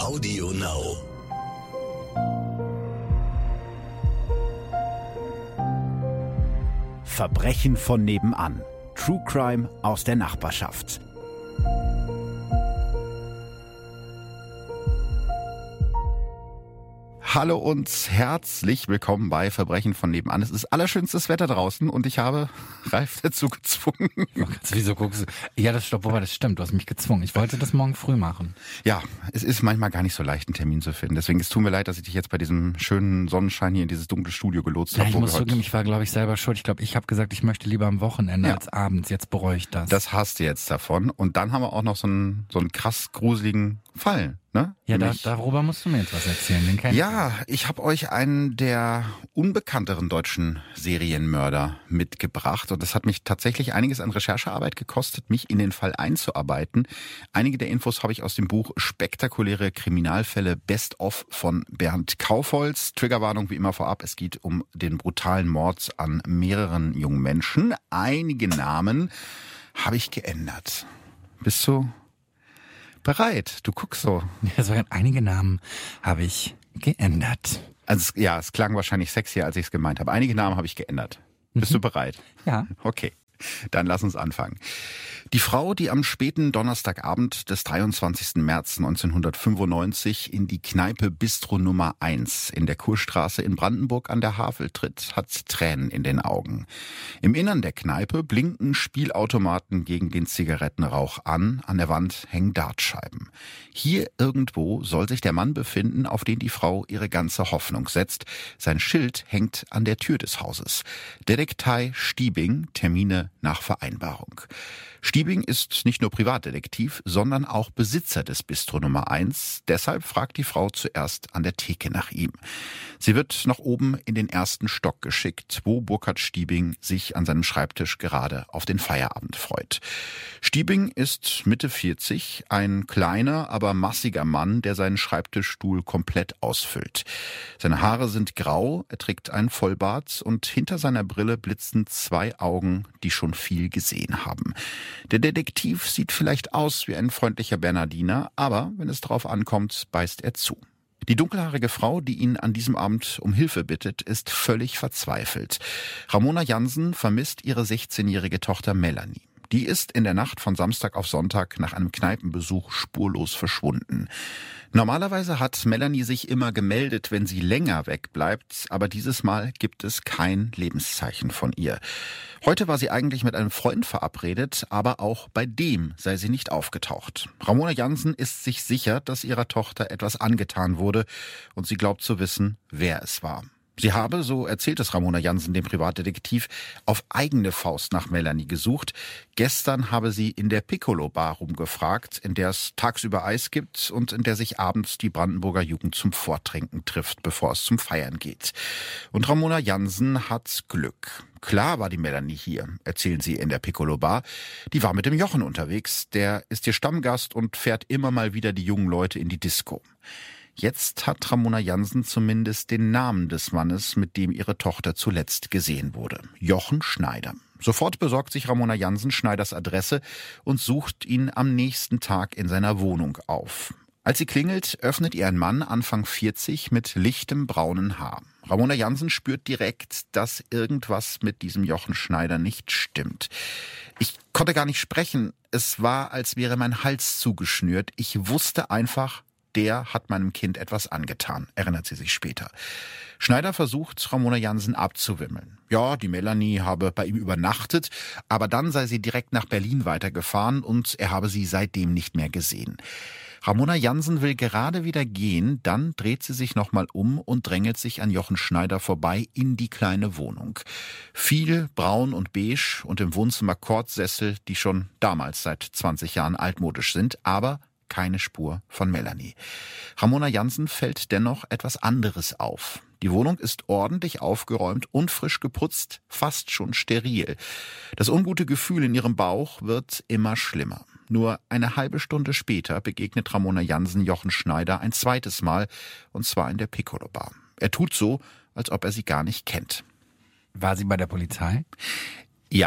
Audio Now. Verbrechen von nebenan. True Crime aus der Nachbarschaft. Hallo und herzlich willkommen bei Verbrechen von nebenan. Es ist allerschönstes Wetter draußen und ich habe Ralf dazu gezwungen. Wieso guckst du? Ja, das stimmt, du hast mich gezwungen. Ich wollte das morgen früh machen. Ja, es ist manchmal gar nicht so leicht, einen Termin zu finden. Deswegen, es tut mir leid, dass ich dich jetzt bei diesem schönen Sonnenschein hier in dieses dunkle Studio gelotst habe. Ich muss zugeben, ich war, glaube ich, selber schuld. Ich glaube, ich habe gesagt, ich möchte lieber am Wochenende als abends. Jetzt bereue ich das. Das hast du jetzt davon. Und dann haben wir auch noch so einen krass gruseligen Fall. Ne? Ja, darüber musst du mir jetzt was erzählen. Den kenn ich habe euch einen der unbekannteren deutschen Serienmörder mitgebracht und das hat mich tatsächlich einiges an Recherchearbeit gekostet, mich in den Fall einzuarbeiten. Einige der Infos habe ich aus dem Buch Spektakuläre Kriminalfälle Best of von Bernd Kaufholz. Triggerwarnung wie immer vorab, es geht um den brutalen Mord an mehreren jungen Menschen. Einige Namen habe ich geändert. Bist du bereit? Du guckst so. Ja, sogar einige Namen habe ich geändert. Also es klang wahrscheinlich sexier, als ich es gemeint habe. Einige Namen habe ich geändert. Bist du bereit? Ja. Okay, dann lass uns anfangen. Die Frau, die am späten Donnerstagabend des 23. März 1995 in die Kneipe Bistro Nummer 1 in der Kurstraße in Brandenburg an der Havel tritt, hat Tränen in den Augen. Im Innern der Kneipe blinken Spielautomaten gegen den Zigarettenrauch an der Wand hängen Dartscheiben. Hier irgendwo soll sich der Mann befinden, auf den die Frau ihre ganze Hoffnung setzt. Sein Schild hängt an der Tür des Hauses. Detektei Stiebing, Termine nach Vereinbarung. Stiebing ist nicht nur Privatdetektiv, sondern auch Besitzer des Bistro Nummer 1. Deshalb fragt die Frau zuerst an der Theke nach ihm. Sie wird nach oben in den ersten Stock geschickt, wo Burkhard Stiebing sich an seinem Schreibtisch gerade auf den Feierabend freut. Stiebing ist Mitte 40, ein kleiner, aber massiger Mann, der seinen Schreibtischstuhl komplett ausfüllt. Seine Haare sind grau, er trägt einen Vollbart und hinter seiner Brille blitzen zwei Augen, die schon viel gesehen haben. Der Detektiv sieht vielleicht aus wie ein freundlicher Bernardiner, aber wenn es darauf ankommt, beißt er zu. Die dunkelhaarige Frau, die ihn an diesem Abend um Hilfe bittet, ist völlig verzweifelt. Ramona Jansen vermisst ihre 16-jährige Tochter Melanie. Die ist in der Nacht von Samstag auf Sonntag nach einem Kneipenbesuch spurlos verschwunden. Normalerweise hat Melanie sich immer gemeldet, wenn sie länger wegbleibt, aber dieses Mal gibt es kein Lebenszeichen von ihr. Heute war sie eigentlich mit einem Freund verabredet, aber auch bei dem sei sie nicht aufgetaucht. Ramona Jansen ist sich sicher, dass ihrer Tochter etwas angetan wurde und sie glaubt zu wissen, wer es war. Sie habe, so erzählt es Ramona Jansen dem Privatdetektiv, auf eigene Faust nach Melanie gesucht. Gestern habe sie in der Piccolo-Bar rumgefragt, in der es tagsüber Eis gibt und in der sich abends die Brandenburger Jugend zum Vortrinken trifft, bevor es zum Feiern geht. Und Ramona Jansen hat Glück. Klar war die Melanie hier, erzählen sie in der Piccolo-Bar. Die war mit dem Jochen unterwegs. Der ist ihr Stammgast und fährt immer mal wieder die jungen Leute in die Disco. Jetzt hat Ramona Jansen zumindest den Namen des Mannes, mit dem ihre Tochter zuletzt gesehen wurde. Jochen Schneider. Sofort besorgt sich Ramona Jansen Schneiders Adresse und sucht ihn am nächsten Tag in seiner Wohnung auf. Als sie klingelt, öffnet ihr ein Mann, Anfang 40, mit lichtem braunen Haar. Ramona Jansen spürt direkt, dass irgendwas mit diesem Jochen Schneider nicht stimmt. Ich konnte gar nicht sprechen. Es war, als wäre mein Hals zugeschnürt. Ich wusste einfach, der hat meinem Kind etwas angetan, erinnert sie sich später. Schneider versucht, Ramona Jansen abzuwimmeln. Ja, die Melanie habe bei ihm übernachtet, aber dann sei sie direkt nach Berlin weitergefahren und er habe sie seitdem nicht mehr gesehen. Ramona Jansen will gerade wieder gehen, dann dreht sie sich nochmal um und drängelt sich an Jochen Schneider vorbei in die kleine Wohnung. Viel braun und beige und im Wohnzimmer Kordsessel, die schon damals seit 20 Jahren altmodisch sind, aber keine Spur von Melanie. Ramona Jansen fällt dennoch etwas anderes auf. Die Wohnung ist ordentlich aufgeräumt und frisch geputzt, fast schon steril. Das ungute Gefühl in ihrem Bauch wird immer schlimmer. Nur eine halbe Stunde später begegnet Ramona Jansen Jochen Schneider ein zweites Mal, und zwar in der Piccolo-Bar. Er tut so, als ob er sie gar nicht kennt. War sie bei der Polizei? Ja,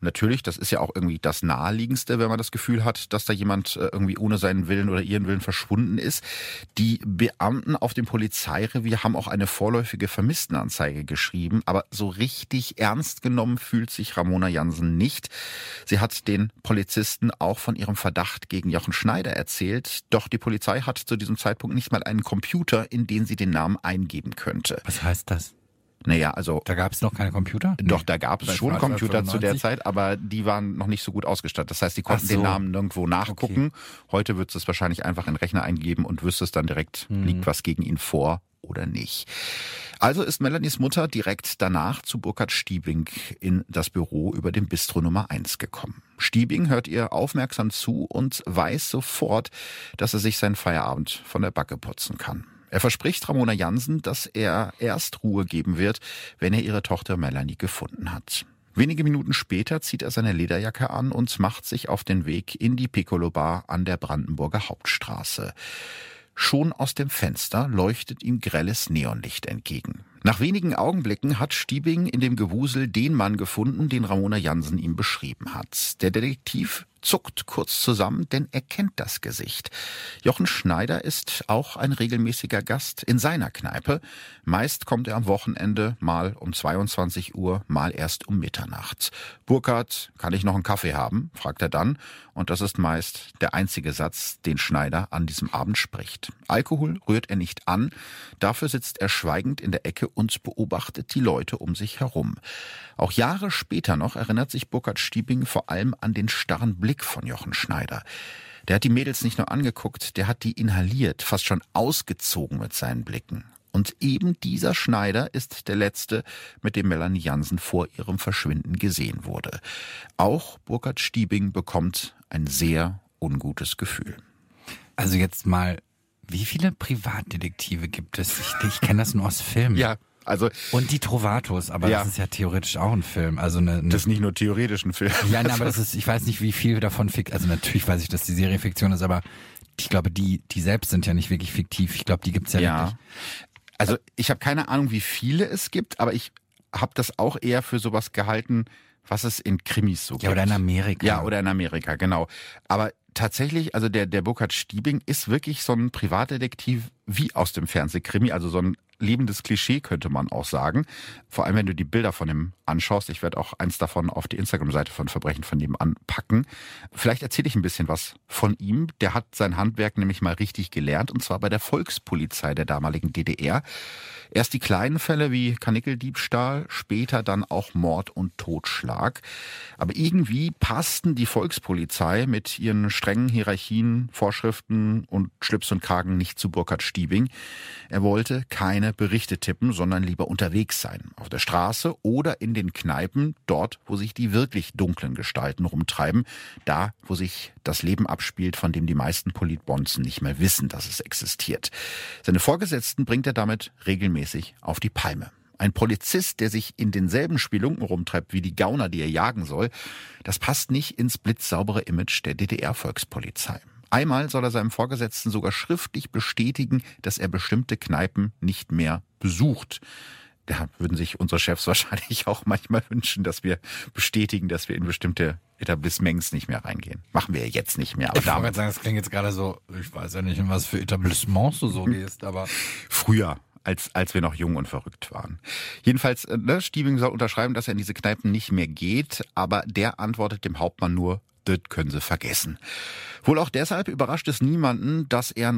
natürlich, das ist ja auch irgendwie das Naheliegendste, wenn man das Gefühl hat, dass da jemand irgendwie ohne seinen Willen oder ihren Willen verschwunden ist. Die Beamten auf dem Polizeirevier haben auch eine vorläufige Vermisstenanzeige geschrieben, aber so richtig ernst genommen fühlt sich Ramona Jansen nicht. Sie hat den Polizisten auch von ihrem Verdacht gegen Jochen Schneider erzählt, doch die Polizei hat zu diesem Zeitpunkt nicht mal einen Computer, in den sie den Namen eingeben könnte. Was heißt das? Naja, also... Da gab es noch keine Computer? Doch, da gab es schon Computer 1995? zu der Zeit, aber die waren noch nicht so gut ausgestattet. Das heißt, die konnten den Namen nirgendwo nachgucken. Okay. Heute würdest du es wahrscheinlich einfach in den Rechner eingeben und wüsstest dann direkt, liegt was gegen ihn vor oder nicht. Also ist Melanies Mutter direkt danach zu Burkhard Stiebing in das Büro über dem Bistro Nummer 1 gekommen. Stiebing hört ihr aufmerksam zu und weiß sofort, dass er sich seinen Feierabend von der Backe putzen kann. Er verspricht Ramona Jansen, dass er erst Ruhe geben wird, wenn er ihre Tochter Melanie gefunden hat. Wenige Minuten später zieht er seine Lederjacke an und macht sich auf den Weg in die Piccolo Bar an der Brandenburger Hauptstraße. Schon aus dem Fenster leuchtet ihm grelles Neonlicht entgegen. Nach wenigen Augenblicken hat Stiebing in dem Gewusel den Mann gefunden, den Ramona Jansen ihm beschrieben hat. Der Detektiv zuckt kurz zusammen, denn er kennt das Gesicht. Jochen Schneider ist auch ein regelmäßiger Gast in seiner Kneipe. Meist kommt er am Wochenende, mal um 22 Uhr, mal erst um Mitternacht. Burkhard, kann ich noch einen Kaffee haben? Fragt er dann. Und das ist meist der einzige Satz, den Schneider an diesem Abend spricht. Alkohol rührt er nicht an. Dafür sitzt er schweigend in der Ecke und beobachtet die Leute um sich herum. Auch Jahre später noch erinnert sich Burkhard Stiebing vor allem an den starren Blick von Jochen Schneider. Der hat die Mädels nicht nur angeguckt, der hat die inhaliert, fast schon ausgezogen mit seinen Blicken. Und eben dieser Schneider ist der letzte, mit dem Melanie Jansen vor ihrem Verschwinden gesehen wurde. Auch Burkhard Stiebing bekommt ein sehr ungutes Gefühl. Also jetzt mal, wie viele Privatdetektive gibt es? Ich kenne das nur aus Filmen. Ja. Also, und die Trovatos, aber das ist ja theoretisch auch ein Film. Also das ist nicht nur theoretisch ein Film. Ja, aber das ist, ich weiß nicht, wie viel davon also natürlich weiß ich, dass die Serie Fiktion ist, aber ich glaube, die selbst sind ja nicht wirklich fiktiv. Ich glaube, die gibt's ja wirklich. Also ich habe keine Ahnung, wie viele es gibt, aber ich habe das auch eher für sowas gehalten, was es in Krimis so gibt. Ja, oder in Amerika. Ja, oder in Amerika, genau. Aber tatsächlich, also der Burkhard Stiebing ist wirklich so ein Privatdetektiv wie aus dem Fernsehkrimi, also so ein lebendes Klischee, könnte man auch sagen. Vor allem, wenn du die Bilder von ihm anschaust. Ich werde auch eins davon auf die Instagram-Seite von Verbrechen von nebenan packen. Vielleicht erzähle ich ein bisschen was von ihm. Der hat sein Handwerk nämlich mal richtig gelernt, und zwar bei der Volkspolizei der damaligen DDR. Erst die kleinen Fälle wie Karnickeldiebstahl, später dann auch Mord und Totschlag. Aber irgendwie passten die Volkspolizei mit ihren strengen Hierarchien, Vorschriften und Schlips und Kragen nicht zu Burkhard Stiebing. Er wollte keine Berichte tippen, sondern lieber unterwegs sein. Auf der Straße oder in den Kneipen, dort, wo sich die wirklich dunklen Gestalten rumtreiben. Da, wo sich das Leben abspielt, von dem die meisten Politbonzen nicht mehr wissen, dass es existiert. Seine Vorgesetzten bringt er damit regelmäßig auf die Palme. Ein Polizist, der sich in denselben Spelunken rumtreibt wie die Gauner, die er jagen soll, das passt nicht ins blitzsaubere Image der DDR-Volkspolizei. Einmal soll er seinem Vorgesetzten sogar schriftlich bestätigen, dass er bestimmte Kneipen nicht mehr besucht. Da würden sich unsere Chefs wahrscheinlich auch manchmal wünschen, dass wir bestätigen, dass wir in bestimmte Etablissements nicht mehr reingehen. Machen wir ja jetzt nicht mehr. Aber ich wollte sagen, das klingt jetzt gerade so, ich weiß ja nicht, in was für Etablissements du so gehst, aber... Früher. Als wir noch jung und verrückt waren. Jedenfalls, Stiebing soll unterschreiben, dass er in diese Kneipen nicht mehr geht, aber der antwortet dem Hauptmann nur, das können Sie vergessen. Wohl auch deshalb überrascht es niemanden, dass er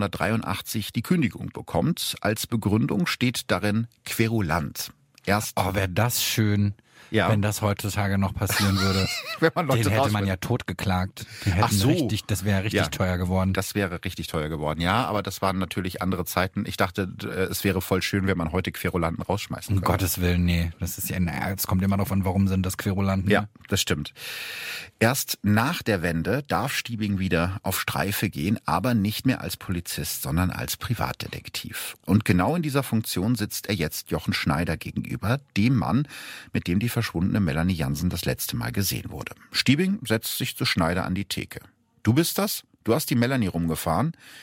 1983 die Kündigung bekommt. Als Begründung steht darin querulant. Wäre das schön, wenn das heutzutage noch passieren würde. Wenn man Leute den hätte man ja totgeklagt. Das wäre richtig teuer geworden. Das wäre richtig teuer geworden, ja. Aber das waren natürlich andere Zeiten. Ich dachte, es wäre voll schön, wenn man heute Querulanten rausschmeißen könnte. Um Gottes Willen, nee. Das ist ja, es kommt immer darauf an, warum sind das Querulanten. Ja, das stimmt. Erst nach der Wende darf Stiebing wieder auf Streife gehen, aber nicht mehr als Polizist, sondern als Privatdetektiv. Und genau in dieser Funktion sitzt er jetzt Jochen Schneider gegenüber, dem Mann, mit dem die verschwundene Melanie Jansen das letzte Mal gesehen wurde. Stiebing setzt sich zu Schneider an die Theke. Du bist das? Du hast die Melanie rumgefahren?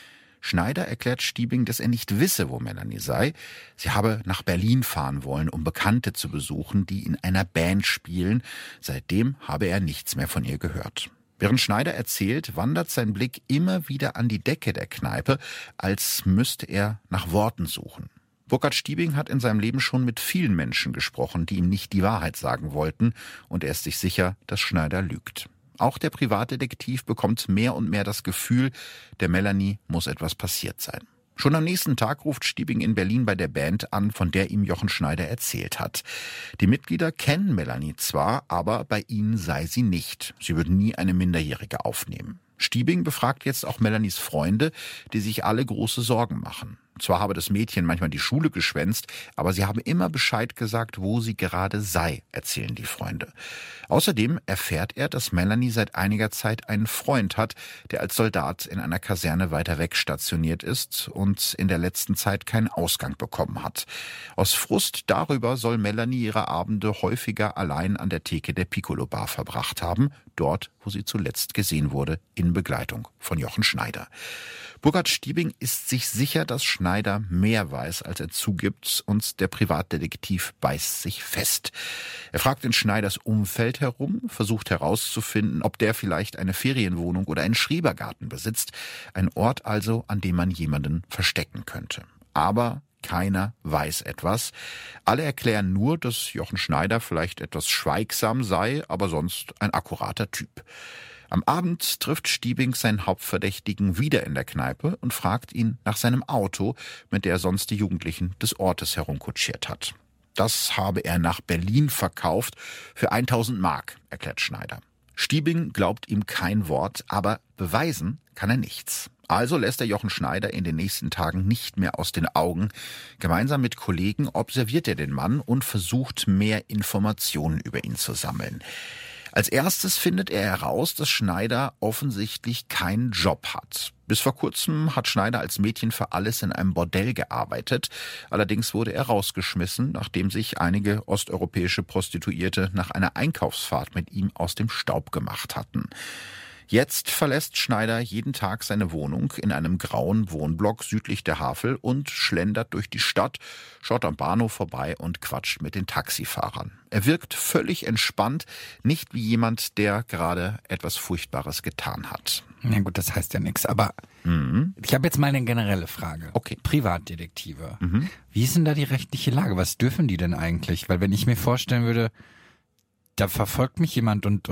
Schneider erklärt Stiebing, dass er nicht wisse, wo Melanie sei. Sie habe nach Berlin fahren wollen, um Bekannte zu besuchen, die in einer Band spielen. Seitdem habe er nichts mehr von ihr gehört. Während Schneider erzählt, wandert sein Blick immer wieder an die Decke der Kneipe, als müsste er nach Worten suchen. Burkhard Stiebing hat in seinem Leben schon mit vielen Menschen gesprochen, die ihm nicht die Wahrheit sagen wollten, und er ist sich sicher, dass Schneider lügt. Auch der Privatdetektiv bekommt mehr und mehr das Gefühl, der Melanie muss etwas passiert sein. Schon am nächsten Tag ruft Stiebing in Berlin bei der Band an, von der ihm Jochen Schneider erzählt hat. Die Mitglieder kennen Melanie zwar, aber bei ihnen sei sie nicht. Sie würden nie eine Minderjährige aufnehmen. Stiebing befragt jetzt auch Melanies Freunde, die sich alle große Sorgen machen. Zwar habe das Mädchen manchmal die Schule geschwänzt, aber sie haben immer Bescheid gesagt, wo sie gerade sei, erzählen die Freunde. Außerdem erfährt er, dass Melanie seit einiger Zeit einen Freund hat, der als Soldat in einer Kaserne weiter weg stationiert ist und in der letzten Zeit keinen Ausgang bekommen hat. Aus Frust darüber soll Melanie ihre Abende häufiger allein an der Theke der Piccolo Bar verbracht haben, dort, wo sie zuletzt gesehen wurde, in Begleitung von Jochen Schneider. Burkhard Stiebing ist sich sicher, dass Schneider mehr weiß, als er zugibt, und der Privatdetektiv beißt sich fest. Er fragt in Schneiders Umfeld herum, versucht herauszufinden, ob der vielleicht eine Ferienwohnung oder einen Schrebergarten besitzt, ein Ort also, an dem man jemanden verstecken könnte. Aber keiner weiß etwas. Alle erklären nur, dass Jochen Schneider vielleicht etwas schweigsam sei, aber sonst ein akkurater Typ. Am Abend trifft Stiebing seinen Hauptverdächtigen wieder in der Kneipe und fragt ihn nach seinem Auto, mit der er sonst die Jugendlichen des Ortes herumkutschiert hat. Das habe er nach Berlin verkauft für 1000 Mark, erklärt Schneider. Stiebing glaubt ihm kein Wort, aber beweisen kann er nichts. Also lässt er Jochen Schneider in den nächsten Tagen nicht mehr aus den Augen. Gemeinsam mit Kollegen observiert er den Mann und versucht, mehr Informationen über ihn zu sammeln. Als erstes findet er heraus, dass Schneider offensichtlich keinen Job hat. Bis vor kurzem hat Schneider als Mädchen für alles in einem Bordell gearbeitet. Allerdings wurde er rausgeschmissen, nachdem sich einige osteuropäische Prostituierte nach einer Einkaufsfahrt mit ihm aus dem Staub gemacht hatten. Jetzt verlässt Schneider jeden Tag seine Wohnung in einem grauen Wohnblock südlich der Havel und schlendert durch die Stadt, schaut am Bahnhof vorbei und quatscht mit den Taxifahrern. Er wirkt völlig entspannt, nicht wie jemand, der gerade etwas Furchtbares getan hat. Na gut, das heißt ja nichts, aber ich habe jetzt mal eine generelle Frage. Okay. Privatdetektive. Wie ist denn da die rechtliche Lage? Was dürfen die denn eigentlich? Weil wenn ich mir vorstellen würde, da verfolgt mich jemand und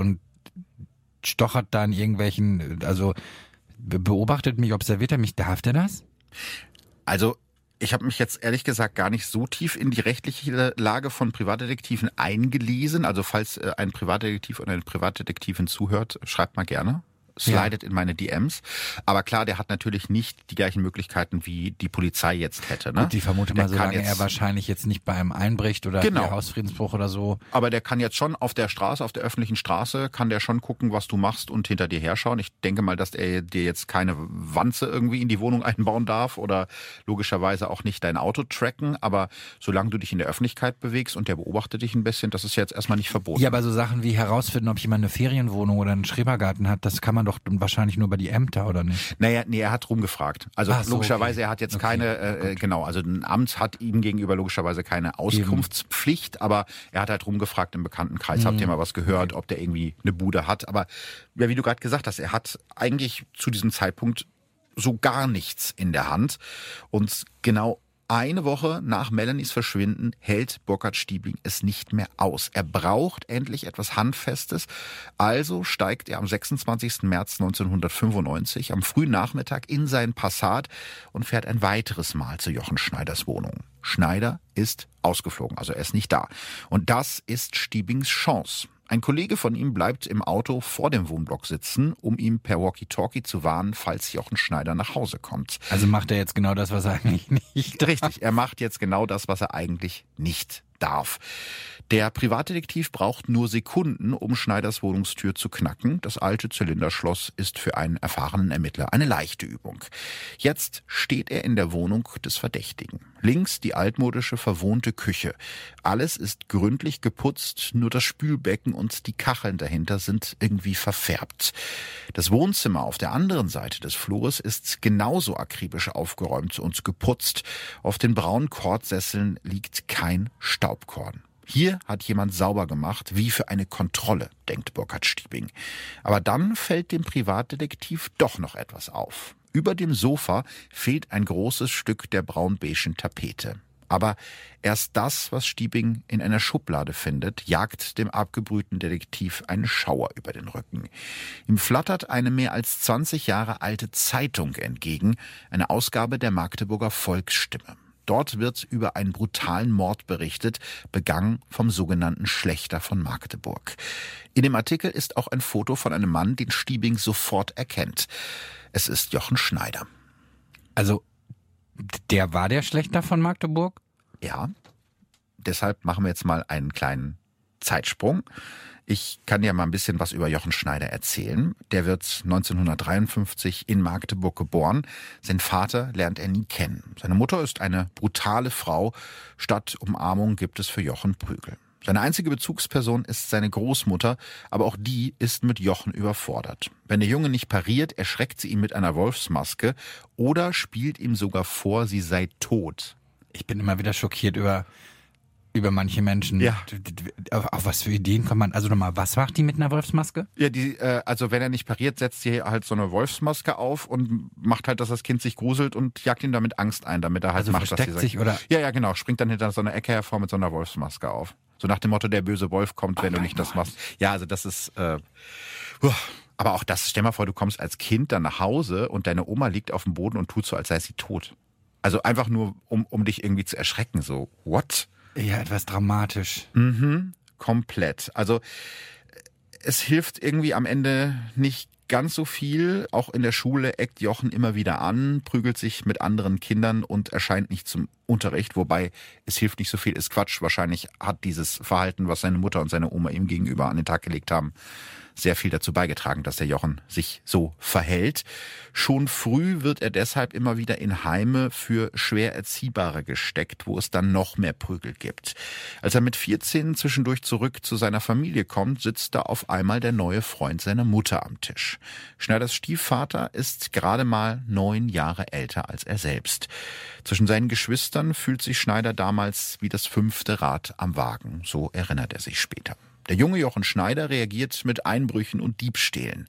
stochert da in irgendwelchen, also beobachtet mich, observiert er mich, darf der das? Also ich habe mich jetzt ehrlich gesagt gar nicht so tief in die rechtliche Lage von Privatdetektiven eingelesen. Also falls ein Privatdetektiv oder eine Privatdetektivin zuhört, schreibt mal gerne. Slidet in meine DMs. Aber klar, der hat natürlich nicht die gleichen Möglichkeiten, wie die Polizei jetzt hätte. Ne? Gut, ich vermute mal, solange er wahrscheinlich jetzt nicht bei einem einbricht oder Hausfriedensbruch oder so. Aber der kann jetzt schon auf der Straße, auf der öffentlichen Straße, kann der schon gucken, was du machst und hinter dir herschauen. Ich denke mal, dass er dir jetzt keine Wanze irgendwie in die Wohnung einbauen darf oder logischerweise auch nicht dein Auto tracken. Aber solange du dich in der Öffentlichkeit bewegst und der beobachtet dich ein bisschen, das ist jetzt erstmal nicht verboten. Ja, aber so Sachen wie herausfinden, ob jemand eine Ferienwohnung oder einen Schrebergarten hat, das kann man doch wahrscheinlich nur bei die Ämter, oder nicht? Naja, nee, er hat rumgefragt. Also logischerweise, er hat jetzt keine, also ein Amt hat ihm gegenüber logischerweise keine Auskunftspflicht, aber er hat halt rumgefragt im Bekanntenkreis, habt ihr mal was gehört, ob der irgendwie eine Bude hat. Aber ja, wie du gerade gesagt hast, er hat eigentlich zu diesem Zeitpunkt so gar nichts in der Hand. Und genau eine Woche nach Melanies Verschwinden hält Burkhard Stiebing es nicht mehr aus. Er braucht endlich etwas Handfestes. Also steigt er am 26. März 1995 am frühen Nachmittag in seinen Passat und fährt ein weiteres Mal zu Jochen Schneiders Wohnung. Schneider ist ausgeflogen, also er ist nicht da. Und das ist Stiebings Chance. Ein Kollege von ihm bleibt im Auto vor dem Wohnblock sitzen, um ihm per Walkie-Talkie zu warnen, falls Jochen Schneider nach Hause kommt. Also macht er jetzt genau das, was er eigentlich nicht darf. Richtig, er macht jetzt genau das, was er eigentlich nicht darf. darf. Der Privatdetektiv braucht nur Sekunden, um Schneiders Wohnungstür zu knacken. Das alte Zylinderschloss ist für einen erfahrenen Ermittler eine leichte Übung. Jetzt steht er in der Wohnung des Verdächtigen. Links die altmodische, verwohnte Küche. Alles ist gründlich geputzt, nur das Spülbecken und die Kacheln dahinter sind irgendwie verfärbt. Das Wohnzimmer auf der anderen Seite des Flures ist genauso akribisch aufgeräumt und geputzt. Auf den braunen Kordsesseln liegt kein Staubkorn. Hier hat jemand sauber gemacht, wie für eine Kontrolle, denkt Burkhard Stiebing. Aber dann fällt dem Privatdetektiv doch noch etwas auf. Über dem Sofa fehlt ein großes Stück der braun-beigen Tapete. Aber erst das, was Stiebing in einer Schublade findet, jagt dem abgebrühten Detektiv einen Schauer über den Rücken. Ihm flattert eine mehr als 20 Jahre alte Zeitung entgegen, eine Ausgabe der Magdeburger Volksstimme. Dort wird über einen brutalen Mord berichtet, begangen vom sogenannten Schlächter von Magdeburg. In dem Artikel ist auch ein Foto von einem Mann, den Stiebing sofort erkennt. Es ist Jochen Schneider. Also, der war der Schlächter von Magdeburg? Ja, deshalb machen wir jetzt mal einen kleinen Zeitsprung. Ich kann ja mal ein bisschen was über Jochen Schneider erzählen. Der wird 1953 in Magdeburg geboren. Sein Vater lernt er nie kennen. Seine Mutter ist eine brutale Frau. Statt Umarmung gibt es für Jochen Prügel. Seine einzige Bezugsperson ist seine Großmutter, aber auch die ist mit Jochen überfordert. Wenn der Junge nicht pariert, erschreckt sie ihn mit einer Wolfsmaske oder spielt ihm sogar vor, sie sei tot. Ich bin immer wieder schockiert über manche Menschen. Ja. Auf was für Ideen kommt man? Also nochmal, was macht die mit einer Wolfsmaske? Ja, also wenn er nicht pariert, setzt sie halt so eine Wolfsmaske auf und macht halt, dass das Kind sich gruselt und jagt ihm damit Angst ein, damit er halt Also macht, versteckt dass sie sich oder? Ja, genau, springt dann hinter so einer Ecke hervor mit so einer Wolfsmaske auf. So nach dem Motto, der böse Wolf kommt, wenn du nicht das machst. Ja, also das ist, aber auch das, stell mal vor, du kommst als Kind dann nach Hause und deine Oma liegt auf dem Boden und tut so, als sei sie tot. Also einfach nur, um dich irgendwie zu erschrecken, so, what? Ja, etwas dramatisch. Komplett. Also es hilft irgendwie am Ende nicht ganz so viel. Auch in der Schule eckt Jochen immer wieder an, prügelt sich mit anderen Kindern und erscheint nicht zum Unterricht. Wobei es hilft nicht so viel, ist Quatsch. Wahrscheinlich hat dieses Verhalten, was seine Mutter und seine Oma ihm gegenüber an den Tag gelegt haben, sehr viel dazu beigetragen, dass der Jochen sich so verhält. Schon früh wird er deshalb immer wieder in Heime für schwer Erziehbare gesteckt, wo es dann noch mehr Prügel gibt. Als er mit 14 zwischendurch zurück zu seiner Familie kommt, sitzt da auf einmal der neue Freund seiner Mutter am Tisch. Schneiders Stiefvater ist gerade mal 9 Jahre älter als er selbst. Zwischen seinen Geschwistern fühlt sich Schneider damals wie das 5. Rad am Wagen, so erinnert er sich später. Der junge Jochen Schneider reagiert mit Einbrüchen und Diebstählen.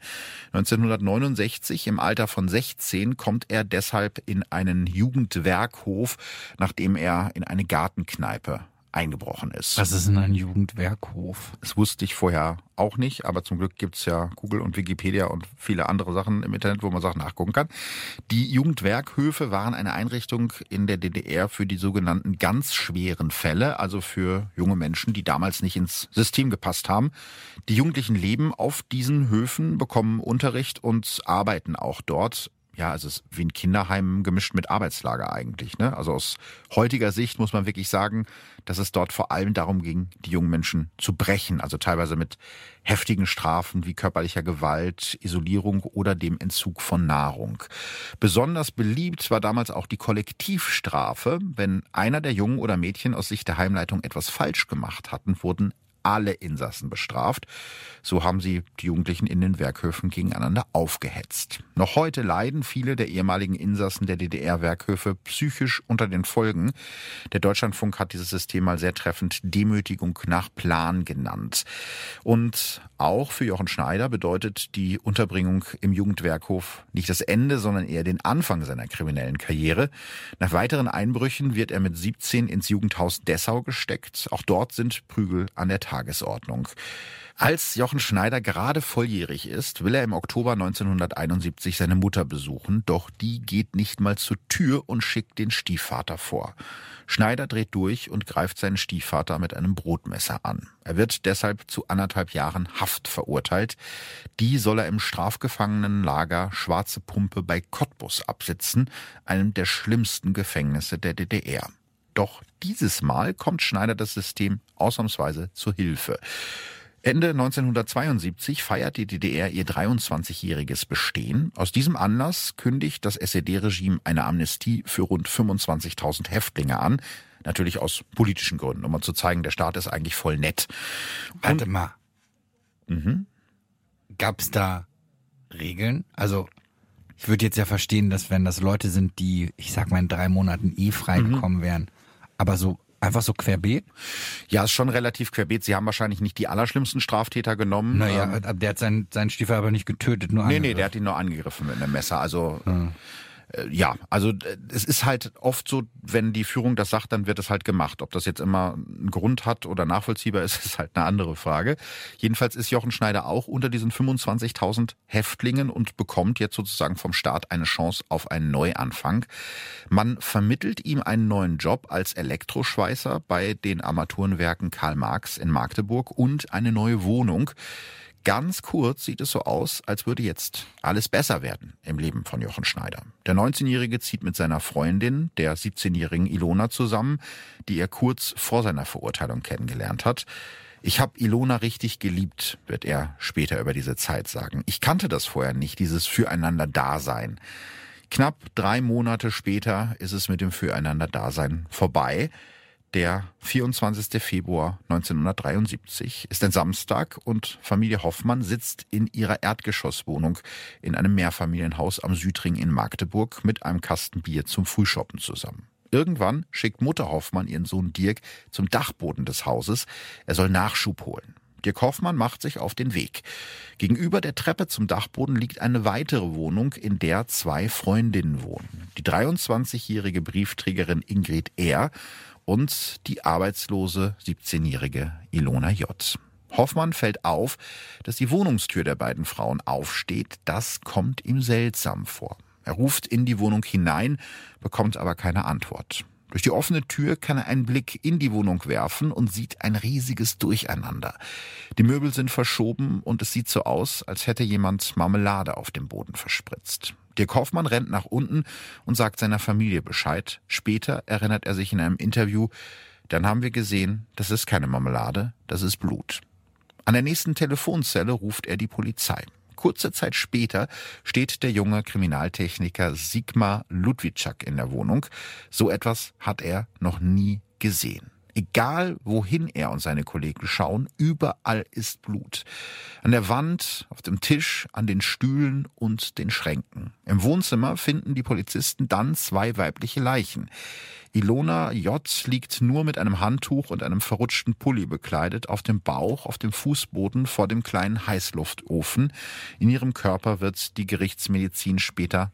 1969, im Alter von 16, kommt er deshalb in einen Jugendwerkhof, nachdem er in eine Gartenkneipe eingebrochen ist. Was ist denn ein Jugendwerkhof? Das wusste ich vorher auch nicht, aber zum Glück gibt's ja Google und Wikipedia und viele andere Sachen im Internet, wo man Sachen nachgucken kann. Die Jugendwerkhöfe waren eine Einrichtung in der DDR für die sogenannten ganz schweren Fälle, also für junge Menschen, die damals nicht ins System gepasst haben. Die Jugendlichen leben auf diesen Höfen, bekommen Unterricht und arbeiten auch dort. Ja, also es ist wie ein Kinderheim gemischt mit Arbeitslager eigentlich, ne? Also aus heutiger Sicht muss man wirklich sagen, dass es dort vor allem darum ging, die jungen Menschen zu brechen, also teilweise mit heftigen Strafen wie körperlicher Gewalt, Isolierung oder dem Entzug von Nahrung. Besonders beliebt war damals auch die Kollektivstrafe. Wenn einer der Jungen oder Mädchen aus Sicht der Heimleitung etwas falsch gemacht hatten, wurden alle Insassen bestraft. So haben sie die Jugendlichen in den Werkhöfen gegeneinander aufgehetzt. Noch heute leiden viele der ehemaligen Insassen der DDR-Werkhöfe psychisch unter den Folgen. Der Deutschlandfunk hat dieses System mal sehr treffend Demütigung nach Plan genannt. Und auch für Jochen Schneider bedeutet die Unterbringung im Jugendwerkhof nicht das Ende, sondern eher den Anfang seiner kriminellen Karriere. Nach weiteren Einbrüchen wird er mit 17 ins Jugendhaus Dessau gesteckt. Auch dort sind Prügel an der Tagesordnung. Als Jochen Schneider gerade volljährig ist, will er im Oktober 1971 seine Mutter besuchen, doch die geht nicht mal zur Tür und schickt den Stiefvater vor. Schneider dreht durch und greift seinen Stiefvater mit einem Brotmesser an. Er wird deshalb zu 1,5 Jahren Haft verurteilt. Die soll er im Strafgefangenenlager Schwarze Pumpe bei Cottbus absitzen, einem der schlimmsten Gefängnisse der DDR. Doch dieses Mal kommt Schneider das System ausnahmsweise zur Hilfe. Ende 1972 feiert die DDR ihr 23-jähriges Bestehen. Aus diesem Anlass kündigt das SED-Regime eine Amnestie für rund 25.000 Häftlinge an. Natürlich aus politischen Gründen, um mal zu zeigen, der Staat ist eigentlich voll nett. Warte mal. Gab's da Regeln? Also ich würde jetzt ja verstehen, dass wenn das Leute sind, die, ich sag mal, in 3 Monaten freigekommen wären, aber so einfach so querbeet? Ja, ist schon relativ querbeet. Sie haben wahrscheinlich nicht die allerschlimmsten Straftäter genommen. Naja, der hat seinen Stiefel aber nicht getötet, nur angegriffen. Nee, der hat ihn nur angegriffen mit einem Messer. Also es ist halt oft so, wenn die Führung das sagt, dann wird es halt gemacht. Ob das jetzt immer einen Grund hat oder nachvollziehbar ist, ist halt eine andere Frage. Jedenfalls ist Jochen Schneider auch unter diesen 25.000 Häftlingen und bekommt jetzt sozusagen vom Staat eine Chance auf einen Neuanfang. Man vermittelt ihm einen neuen Job als Elektroschweißer bei den Armaturenwerken Karl Marx in Magdeburg und eine neue Wohnung. Ganz kurz sieht es so aus, als würde jetzt alles besser werden im Leben von Jochen Schneider. Der 19-Jährige zieht mit seiner Freundin, der 17-jährigen Ilona, zusammen, die er kurz vor seiner Verurteilung kennengelernt hat. Ich habe Ilona richtig geliebt, wird er später über diese Zeit sagen. Ich kannte das vorher nicht, dieses Füreinander-Dasein. Knapp 3 Monate später ist es mit dem Füreinander-Dasein vorbei. Der 24. Februar 1973 ist ein Samstag und Familie Hoffmann sitzt in ihrer Erdgeschosswohnung in einem Mehrfamilienhaus am Südring in Magdeburg mit einem Kasten Bier zum Frühschoppen zusammen. Irgendwann schickt Mutter Hoffmann ihren Sohn Dirk zum Dachboden des Hauses. Er soll Nachschub holen. Dirk Hoffmann macht sich auf den Weg. Gegenüber der Treppe zum Dachboden liegt eine weitere Wohnung, in der 2 Freundinnen wohnen. Die 23-jährige Briefträgerin Ingrid R. und die arbeitslose 17-jährige Ilona J. Hoffmann fällt auf, dass die Wohnungstür der beiden Frauen aufsteht. Das kommt ihm seltsam vor. Er ruft in die Wohnung hinein, bekommt aber keine Antwort. Durch die offene Tür kann er einen Blick in die Wohnung werfen und sieht ein riesiges Durcheinander. Die Möbel sind verschoben und es sieht so aus, als hätte jemand Marmelade auf dem Boden verspritzt. Dirk Hoffmann rennt nach unten und sagt seiner Familie Bescheid. Später erinnert er sich in einem Interview, dann haben wir gesehen, das ist keine Marmelade, das ist Blut. An der nächsten Telefonzelle ruft er die Polizei. Kurze Zeit später steht der junge Kriminaltechniker Sigmar Ludwitschak in der Wohnung. So etwas hat er noch nie gesehen. Egal, wohin er und seine Kollegen schauen, überall ist Blut. An der Wand, auf dem Tisch, an den Stühlen und den Schränken. Im Wohnzimmer finden die Polizisten dann 2 weibliche Leichen. Ilona J. liegt nur mit einem Handtuch und einem verrutschten Pulli bekleidet auf dem Bauch, auf dem Fußboden vor dem kleinen Heißluftofen. In ihrem Körper wird die Gerichtsmedizin später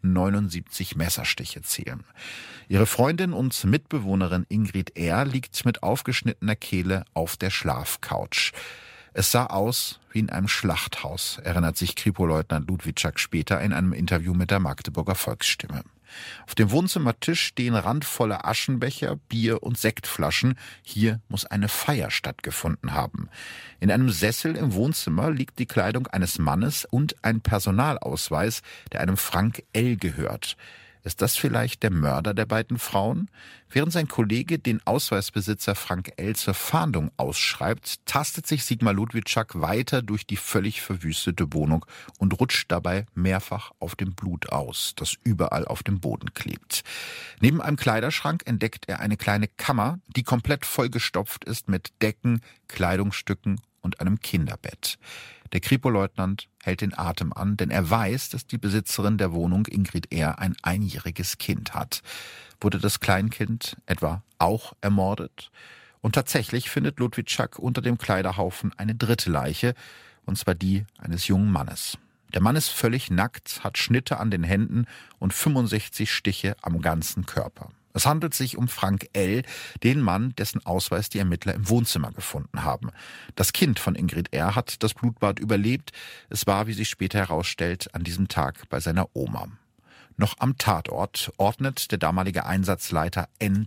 79 Messerstiche zählen. Ihre Freundin und Mitbewohnerin Ingrid R. liegt mit aufgeschnittener Kehle auf der Schlafcouch. Es sah aus wie in einem Schlachthaus, erinnert sich Kripo-Leutnant Ludwitschak später in einem Interview mit der Magdeburger Volksstimme. Auf dem Wohnzimmertisch stehen randvolle Aschenbecher, Bier und Sektflaschen. Hier muss eine Feier stattgefunden haben. In einem Sessel im Wohnzimmer liegt die Kleidung eines Mannes und ein Personalausweis, der einem Frank L. gehört. Ist das vielleicht der Mörder der beiden Frauen? Während sein Kollege den Ausweisbesitzer Frank L. zur Fahndung ausschreibt, tastet sich Sigmar Ludwitschak weiter durch die völlig verwüstete Wohnung und rutscht dabei mehrfach auf dem Blut aus, das überall auf dem Boden klebt. Neben einem Kleiderschrank entdeckt er eine kleine Kammer, die komplett vollgestopft ist mit Decken, Kleidungsstücken und einem Kinderbett. Der Kripo-Leutnant hält den Atem an, denn er weiß, dass die Besitzerin der Wohnung, Ingrid R., ein 1-jähriges Kind hat. Wurde das Kleinkind etwa auch ermordet? Und tatsächlich findet Ludwitschak unter dem Kleiderhaufen eine 3. Leiche, und zwar die eines jungen Mannes. Der Mann ist völlig nackt, hat Schnitte an den Händen und 65 Stiche am ganzen Körper. Es handelt sich um Frank L., den Mann, dessen Ausweis die Ermittler im Wohnzimmer gefunden haben. Das Kind von Ingrid R. hat das Blutbad überlebt. Es war, wie sich später herausstellt, an diesem Tag bei seiner Oma. Noch am Tatort ordnet der damalige Einsatzleiter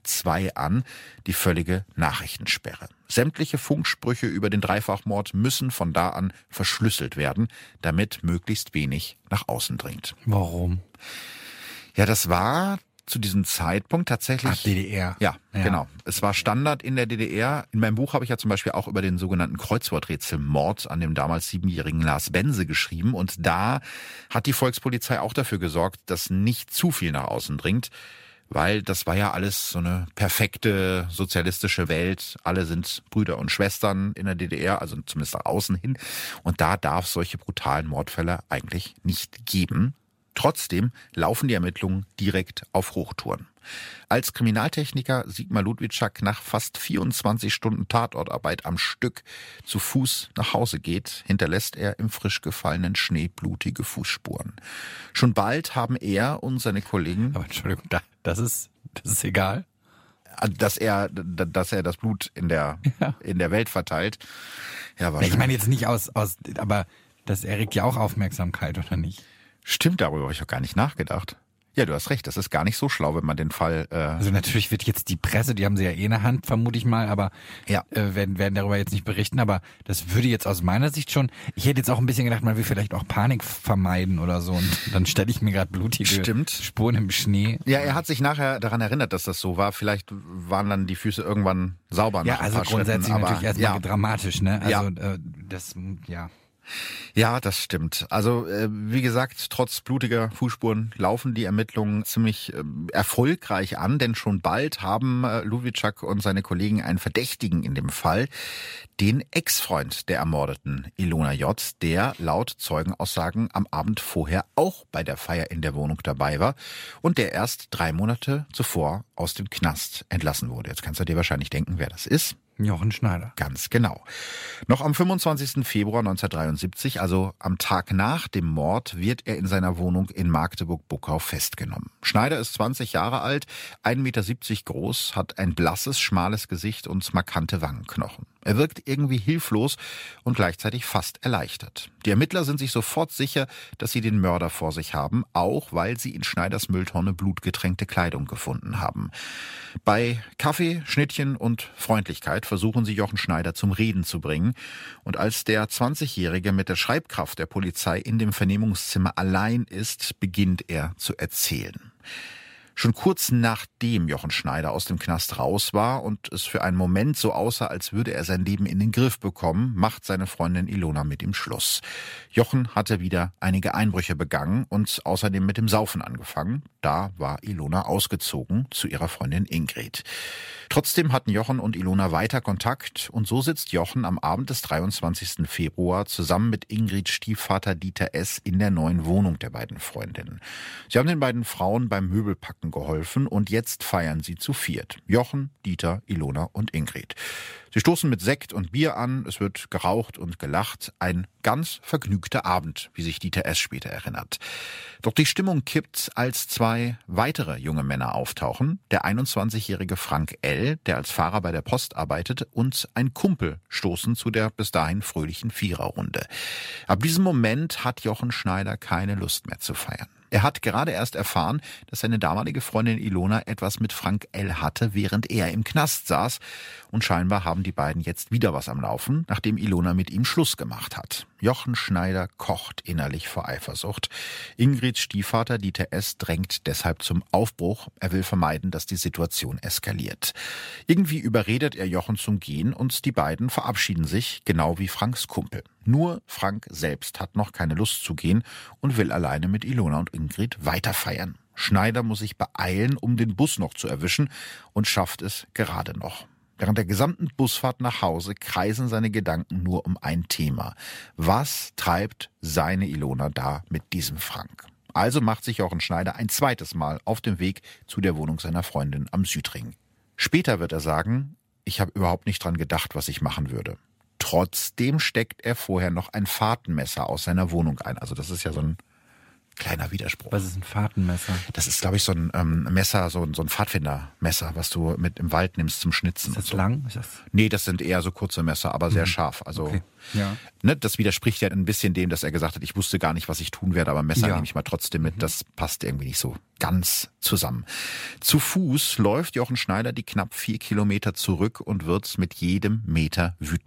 N2 an die völlige Nachrichtensperre. Sämtliche Funksprüche über den Dreifachmord müssen von da an verschlüsselt werden, damit möglichst wenig nach außen dringt. Warum? Ja, das war zu diesem Zeitpunkt tatsächlich... DDR. Ja, genau. Es war Standard in der DDR. In meinem Buch habe ich ja zum Beispiel auch über den sogenannten Kreuzworträtselmord an dem damals 7-jährigen Lars Bense geschrieben. Und da hat die Volkspolizei auch dafür gesorgt, dass nicht zu viel nach außen dringt. Weil das war ja alles so eine perfekte sozialistische Welt. Alle sind Brüder und Schwestern in der DDR, also zumindest nach außen hin. Und da darf es solche brutalen Mordfälle eigentlich nicht geben. Trotzdem laufen die Ermittlungen direkt auf Hochtouren. Als Kriminaltechniker Sigmar Ludwigczak nach fast 24 Stunden Tatortarbeit am Stück zu Fuß nach Hause geht, hinterlässt er im frisch gefallenen Schnee blutige Fußspuren. Schon bald haben er und seine Kollegen... Aber Entschuldigung, das ist egal? Dass er das Blut in der Welt verteilt. Ja, wahrscheinlich. Ich meine jetzt nicht aber das erregt ja auch Aufmerksamkeit, oder nicht? Stimmt, darüber habe ich auch gar nicht nachgedacht. Ja, du hast recht, das ist gar nicht so schlau, wenn man den Fall... Also natürlich wird jetzt die Presse, die haben sie ja in der Hand, vermute ich mal, aber werden darüber jetzt nicht berichten, aber das würde jetzt aus meiner Sicht schon... Ich hätte jetzt auch ein bisschen gedacht, man will vielleicht auch Panik vermeiden oder so und dann stelle ich mir gerade blutige Spuren im Schnee. Ja, er hat sich nachher daran erinnert, dass das so war. Vielleicht waren dann die Füße irgendwann sauber nach ein paar Schritten. Ja, also grundsätzlich natürlich erstmal dramatisch, ne? Also Ja, das stimmt. Also wie gesagt, trotz blutiger Fußspuren laufen die Ermittlungen ziemlich erfolgreich an, denn schon bald haben Ludwigczak und seine Kollegen einen Verdächtigen in dem Fall, den Ex-Freund der ermordeten Ilona J., der laut Zeugenaussagen am Abend vorher auch bei der Feier in der Wohnung dabei war und der erst 3 Monate zuvor aus dem Knast entlassen wurde. Jetzt kannst du dir wahrscheinlich denken, wer das ist. Jochen Schneider. Ganz genau. Noch am 25. Februar 1973, also am Tag nach dem Mord, wird er in seiner Wohnung in Magdeburg-Buckau festgenommen. Schneider ist 20 Jahre alt, 1,70 Meter groß, hat ein blasses, schmales Gesicht und markante Wangenknochen. Er wirkt irgendwie hilflos und gleichzeitig fast erleichtert. Die Ermittler sind sich sofort sicher, dass sie den Mörder vor sich haben, auch weil sie in Schneiders Mülltonne blutgetränkte Kleidung gefunden haben. Bei Kaffee, Schnittchen und Freundlichkeit versuchen sie Jochen Schneider zum Reden zu bringen. Und als der 20-Jährige mit der Schreibkraft der Polizei in dem Vernehmungszimmer allein ist, beginnt er zu erzählen. Schon kurz nachdem Jochen Schneider aus dem Knast raus war und es für einen Moment so aussah, als würde er sein Leben in den Griff bekommen, macht seine Freundin Ilona mit ihm Schluss. Jochen hatte wieder einige Einbrüche begangen und außerdem mit dem Saufen angefangen. Da war Ilona ausgezogen zu ihrer Freundin Ingrid. Trotzdem hatten Jochen und Ilona weiter Kontakt und so sitzt Jochen am Abend des 23. Februar zusammen mit Ingrids Stiefvater Dieter S. in der neuen Wohnung der beiden Freundinnen. Sie haben den beiden Frauen beim Möbelpacken geholfen und jetzt feiern sie zu viert. Jochen, Dieter, Ilona und Ingrid. Sie stoßen mit Sekt und Bier an, es wird geraucht und gelacht. Ein ganz vergnügter Abend, wie sich Dieter S. später erinnert. Doch die Stimmung kippt, als 2 weitere junge Männer auftauchen. Der 21-jährige Frank L., der als Fahrer bei der Post arbeitet, und ein Kumpel stoßen zu der bis dahin fröhlichen Viererrunde. Ab diesem Moment hat Jochen Schneider keine Lust mehr zu feiern. Er hat gerade erst erfahren, dass seine damalige Freundin Ilona etwas mit Frank L. hatte, während er im Knast saß. Und scheinbar haben die beiden jetzt wieder was am Laufen, nachdem Ilona mit ihm Schluss gemacht hat. Jochen Schneider kocht innerlich vor Eifersucht. Ingrids Stiefvater Dieter S. drängt deshalb zum Aufbruch. Er will vermeiden, dass die Situation eskaliert. Irgendwie überredet er Jochen zum Gehen und die beiden verabschieden sich, genau wie Franks Kumpel. Nur Frank selbst hat noch keine Lust zu gehen und will alleine mit Ilona und Ingrid weiter feiern. Schneider muss sich beeilen, um den Bus noch zu erwischen und schafft es gerade noch. Während der gesamten Busfahrt nach Hause kreisen seine Gedanken nur um ein Thema. Was treibt seine Ilona da mit diesem Frank? Also macht sich Jochen Schneider ein zweites Mal auf den Weg zu der Wohnung seiner Freundin am Südring. Später wird er sagen, ich habe überhaupt nicht dran gedacht, was ich machen würde. Trotzdem steckt er vorher noch ein Fahrtenmesser aus seiner Wohnung ein. Also das ist ja so ein kleiner Widerspruch. Was ist ein Fahrtenmesser? Das ist, glaube ich, so ein Messer, so ein Pfadfindermesser, was du mit im Wald nimmst zum Schnitzen. Ist das so lang? Nee, das sind eher so kurze Messer, aber sehr scharf. Also okay. Ja. Ne, das widerspricht ja ein bisschen dem, dass er gesagt hat, ich wusste gar nicht, was ich tun werde, aber Messer nehme ich mal trotzdem mit. Das passt irgendwie nicht so ganz zusammen. Zu Fuß läuft Jochen Schneider die knapp 4 Kilometer zurück und wird mit jedem Meter wütender.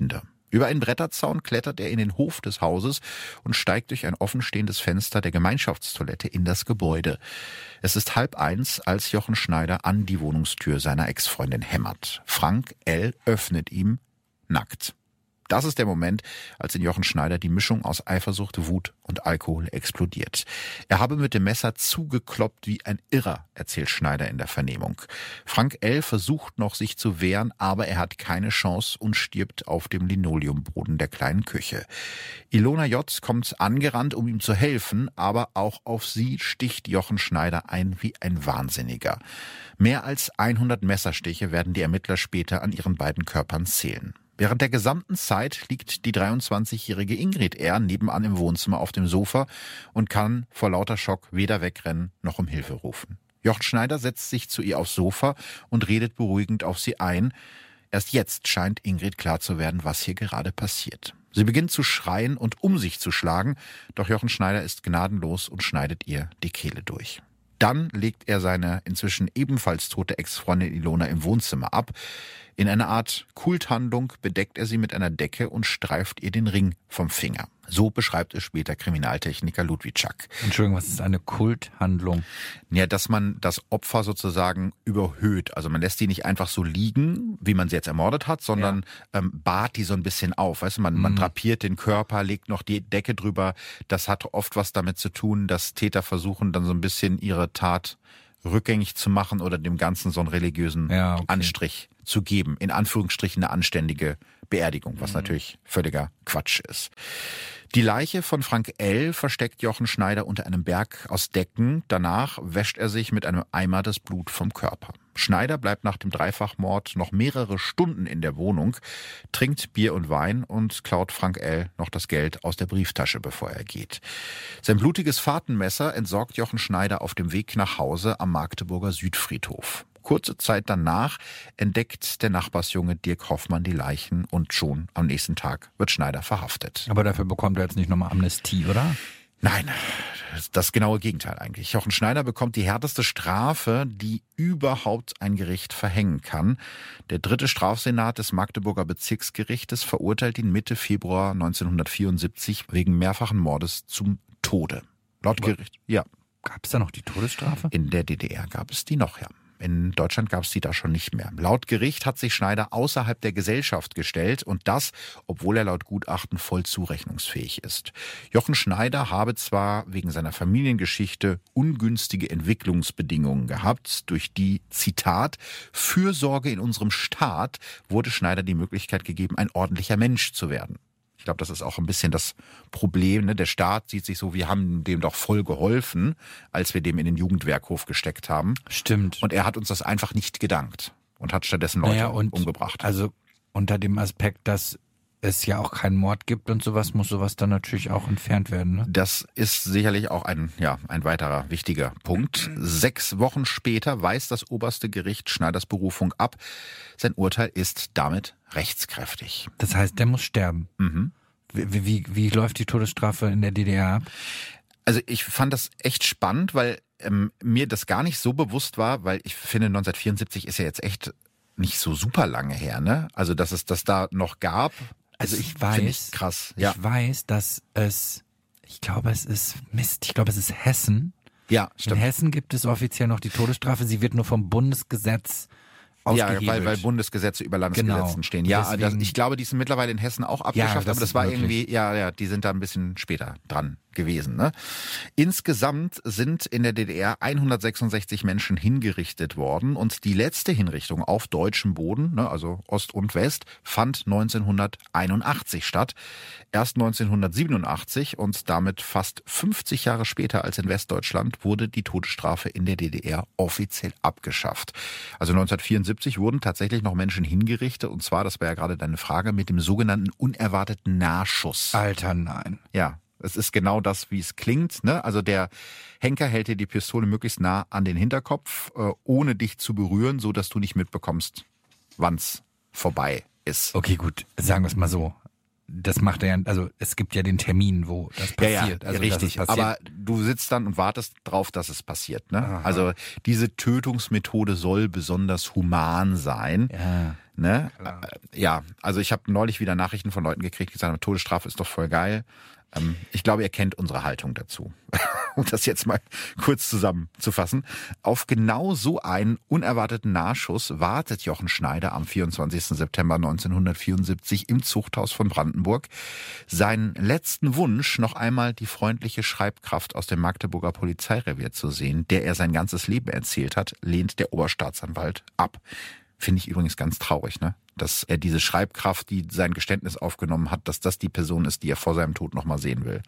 Über einen Bretterzaun klettert er in den Hof des Hauses und steigt durch ein offenstehendes Fenster der Gemeinschaftstoilette in das Gebäude. Es ist 12:30, als Jochen Schneider an die Wohnungstür seiner Ex-Freundin hämmert. Frank L. öffnet ihm nackt. Das ist der Moment, als in Jochen Schneider die Mischung aus Eifersucht, Wut und Alkohol explodiert. Er habe mit dem Messer zugekloppt wie ein Irrer, erzählt Schneider in der Vernehmung. Frank L. versucht noch, sich zu wehren, aber er hat keine Chance und stirbt auf dem Linoleumboden der kleinen Küche. Ilona J. kommt angerannt, um ihm zu helfen, aber auch auf sie sticht Jochen Schneider ein wie ein Wahnsinniger. Mehr als 100 Messerstiche werden die Ermittler später an ihren beiden Körpern zählen. Während der gesamten Zeit liegt die 23-jährige Ingrid R. nebenan im Wohnzimmer auf dem Sofa und kann vor lauter Schock weder wegrennen noch um Hilfe rufen. Jochen Schneider setzt sich zu ihr aufs Sofa und redet beruhigend auf sie ein. Erst jetzt scheint Ingrid klar zu werden, was hier gerade passiert. Sie beginnt zu schreien und um sich zu schlagen, doch Jochen Schneider ist gnadenlos und schneidet ihr die Kehle durch. Dann legt er seine inzwischen ebenfalls tote Ex-Freundin Ilona im Wohnzimmer ab. In einer Art Kulthandlung bedeckt er sie mit einer Decke und streift ihr den Ring vom Finger. So beschreibt es später Kriminaltechniker Ludwitschak. Entschuldigung, was ist eine Kulthandlung? Ja, dass man das Opfer sozusagen überhöht. Also man lässt die nicht einfach so liegen, wie man sie jetzt ermordet hat, sondern bahrt die so ein bisschen auf. Weißt du, man drapiert den Körper, legt noch die Decke drüber. Das hat oft was damit zu tun, dass Täter versuchen, dann so ein bisschen ihre Tat rückgängig zu machen oder dem Ganzen so einen religiösen Anstrich zu geben. In Anführungsstrichen eine anständige Beerdigung, was natürlich völliger Quatsch ist. Die Leiche von Frank L. versteckt Jochen Schneider unter einem Berg aus Decken. Danach wäscht er sich mit einem Eimer das Blut vom Körper. Schneider bleibt nach dem Dreifachmord noch mehrere Stunden in der Wohnung, trinkt Bier und Wein und klaut Frank L. noch das Geld aus der Brieftasche, bevor er geht. Sein blutiges Fahrtenmesser entsorgt Jochen Schneider auf dem Weg nach Hause am Magdeburger Südfriedhof. Kurze Zeit danach entdeckt der Nachbarsjunge Dirk Hoffmann die Leichen und schon am nächsten Tag wird Schneider verhaftet. Aber dafür bekommt er jetzt nicht nochmal Amnestie, oder? Nein, das genaue Gegenteil eigentlich. Jochen Schneider bekommt die härteste Strafe, die überhaupt ein Gericht verhängen kann. Der 3. Strafsenat des Magdeburger Bezirksgerichtes verurteilt ihn Mitte Februar 1974 wegen mehrfachen Mordes zum Tode. Laut Gericht, ja. Gab es da noch die Todesstrafe? In der DDR gab es die noch, ja. In Deutschland gab es die da schon nicht mehr. Laut Gericht hat sich Schneider außerhalb der Gesellschaft gestellt und das, obwohl er laut Gutachten voll zurechnungsfähig ist. Jochen Schneider habe zwar wegen seiner Familiengeschichte ungünstige Entwicklungsbedingungen gehabt, durch die, Zitat, Fürsorge in unserem Staat wurde Schneider die Möglichkeit gegeben, ein ordentlicher Mensch zu werden. Ich glaube, das ist auch ein bisschen das Problem. Ne? Der Staat sieht sich so, wir haben dem doch voll geholfen, als wir dem in den Jugendwerkhof gesteckt haben. Stimmt. Und er hat uns das einfach nicht gedankt und hat stattdessen Leute umgebracht. Also unter dem Aspekt, dass es ja auch keinen Mord gibt und sowas, muss sowas dann natürlich auch entfernt werden. Ne? Das ist sicherlich auch ein weiterer wichtiger Punkt. 6 Wochen später weist das oberste Gericht Schneiders Berufung ab. Sein Urteil ist damit rechtskräftig. Das heißt, der muss sterben. Mhm. Wie läuft die Todesstrafe in der DDR ab? Also ich fand das echt spannend, weil mir das gar nicht so bewusst war, weil ich finde 1974 ist ja jetzt echt nicht so super lange her, ne? Also dass es das da noch gab. Also ich weiß, krass. Ja. Ich weiß, dass ich glaube es ist Hessen. Ja, stimmt. In Hessen gibt es offiziell noch die Todesstrafe. Sie wird nur vom Bundesgesetz ausgehebelt. Ja, weil Bundesgesetze über Landesgesetzen stehen. Ja, ich glaube, die sind mittlerweile in Hessen auch abgeschafft, aber das war möglich. Irgendwie, die sind da ein bisschen später dran gewesen. Ne? Insgesamt sind in der DDR 166 Menschen hingerichtet worden und die letzte Hinrichtung auf deutschem Boden, ne, also Ost und West, fand 1981 statt. Erst 1987 und damit fast 50 Jahre später als in Westdeutschland wurde die Todesstrafe in der DDR offiziell abgeschafft. Also 1974 wurden tatsächlich noch Menschen hingerichtet und zwar, das war ja gerade deine Frage, mit dem sogenannten unerwarteten Nahschuss. Alter, nein. Ja. Es ist genau das, wie es klingt. Ne? Also der Henker hält dir die Pistole möglichst nah an den Hinterkopf, ohne dich zu berühren, so dass du nicht mitbekommst, wann's vorbei ist. Okay, gut, sagen wir es mal so. Das macht er ja, also es gibt ja den Termin, wo das passiert. Ja, richtig. Aber du sitzt dann und wartest drauf, dass es passiert. Ne? Also diese Tötungsmethode soll besonders human sein. Ja. Ne? Ja, also ich habe neulich wieder Nachrichten von Leuten gekriegt, die sagen, Todesstrafe ist doch voll geil. Ich glaube, ihr kennt unsere Haltung dazu. Um das jetzt mal kurz zusammenzufassen. Auf genau so einen unerwarteten Nahschuss wartet Jochen Schneider am 24. September 1974 im Zuchthaus von Brandenburg. Seinen letzten Wunsch, noch einmal die freundliche Schreibkraft aus dem Magdeburger Polizeirevier zu sehen, der er sein ganzes Leben erzählt hat, lehnt der Oberstaatsanwalt ab. Finde ich übrigens ganz traurig, ne? Dass er diese Schreibkraft, die sein Geständnis aufgenommen hat, dass das die Person ist, die er vor seinem Tod nochmal sehen will.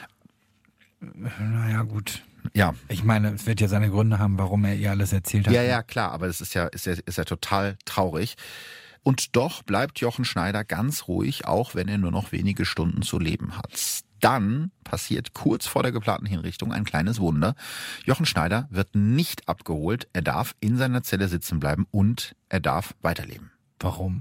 Naja, gut. Ja. Ich meine, es wird ja seine Gründe haben, warum er ihr alles erzählt hat. Ja, klar, aber es ist ja total traurig. Und doch bleibt Jochen Schneider ganz ruhig, auch wenn er nur noch wenige Stunden zu leben hat. Dann passiert kurz vor der geplanten Hinrichtung ein kleines Wunder. Jochen Schneider wird nicht abgeholt, er darf in seiner Zelle sitzen bleiben und er darf weiterleben. Warum?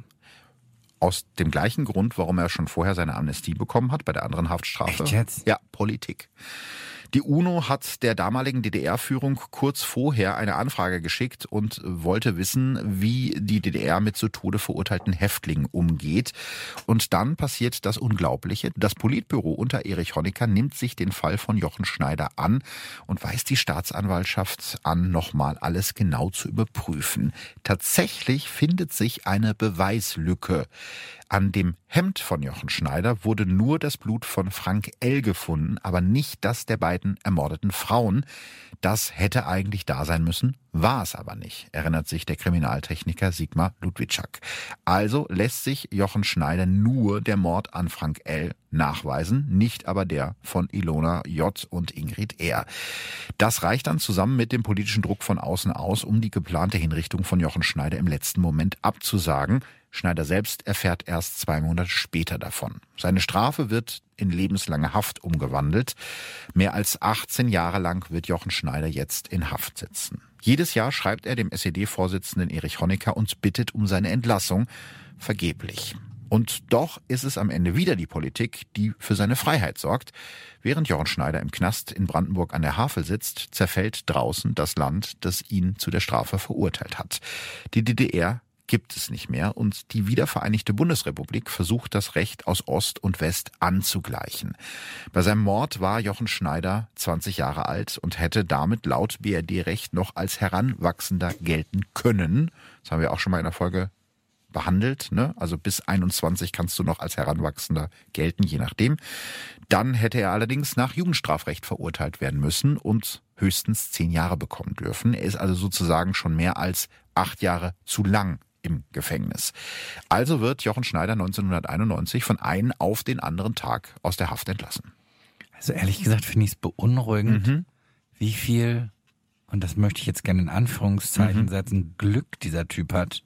Aus dem gleichen Grund, warum er schon vorher seine Amnestie bekommen hat bei der anderen Haftstrafe. Echt jetzt? Ja, Politik. Die UNO hat der damaligen DDR-Führung kurz vorher eine Anfrage geschickt und wollte wissen, wie die DDR mit zu Tode verurteilten Häftlingen umgeht. Und dann passiert das Unglaubliche. Das Politbüro unter Erich Honecker nimmt sich den Fall von Jochen Schneider an und weist die Staatsanwaltschaft an, nochmal alles genau zu überprüfen. Tatsächlich findet sich eine Beweislücke. An dem Hemd von Jochen Schneider wurde nur das Blut von Frank L. gefunden, aber nicht das der beiden ermordeten Frauen. Das hätte eigentlich da sein müssen, war es aber nicht, erinnert sich der Kriminaltechniker Sigmar Ludwitschak. Also lässt sich Jochen Schneider nur der Mord an Frank L. nachweisen, nicht aber der von Ilona J. und Ingrid R. Das reicht dann zusammen mit dem politischen Druck von außen aus, um die geplante Hinrichtung von Jochen Schneider im letzten Moment abzusagen. Schneider selbst erfährt erst 2 Monate später davon. Seine Strafe wird in lebenslange Haft umgewandelt. Mehr als 18 Jahre lang wird Jochen Schneider jetzt in Haft sitzen. Jedes Jahr schreibt er dem SED-Vorsitzenden Erich Honecker und bittet um seine Entlassung. Vergeblich. Und doch ist es am Ende wieder die Politik, die für seine Freiheit sorgt. Während Jochen Schneider im Knast in Brandenburg an der Havel sitzt, zerfällt draußen das Land, das ihn zu der Strafe verurteilt hat. Die DDR gibt es nicht mehr und die wiedervereinigte Bundesrepublik versucht, das Recht aus Ost und West anzugleichen. Bei seinem Mord war Jochen Schneider 20 Jahre alt und hätte damit laut BRD-Recht noch als Heranwachsender gelten können. Das haben wir auch schon mal in der Folge behandelt, ne? Also bis 21 kannst du noch als Heranwachsender gelten, je nachdem. Dann hätte er allerdings nach Jugendstrafrecht verurteilt werden müssen und höchstens 10 Jahre bekommen dürfen. Er ist also sozusagen schon mehr als 8 Jahre zu lang im Gefängnis. Also wird Jochen Schneider 1991 von einem auf den anderen Tag aus der Haft entlassen. Also ehrlich gesagt finde ich es beunruhigend, wie viel, und das möchte ich jetzt gerne in Anführungszeichen setzen, Glück dieser Typ hat.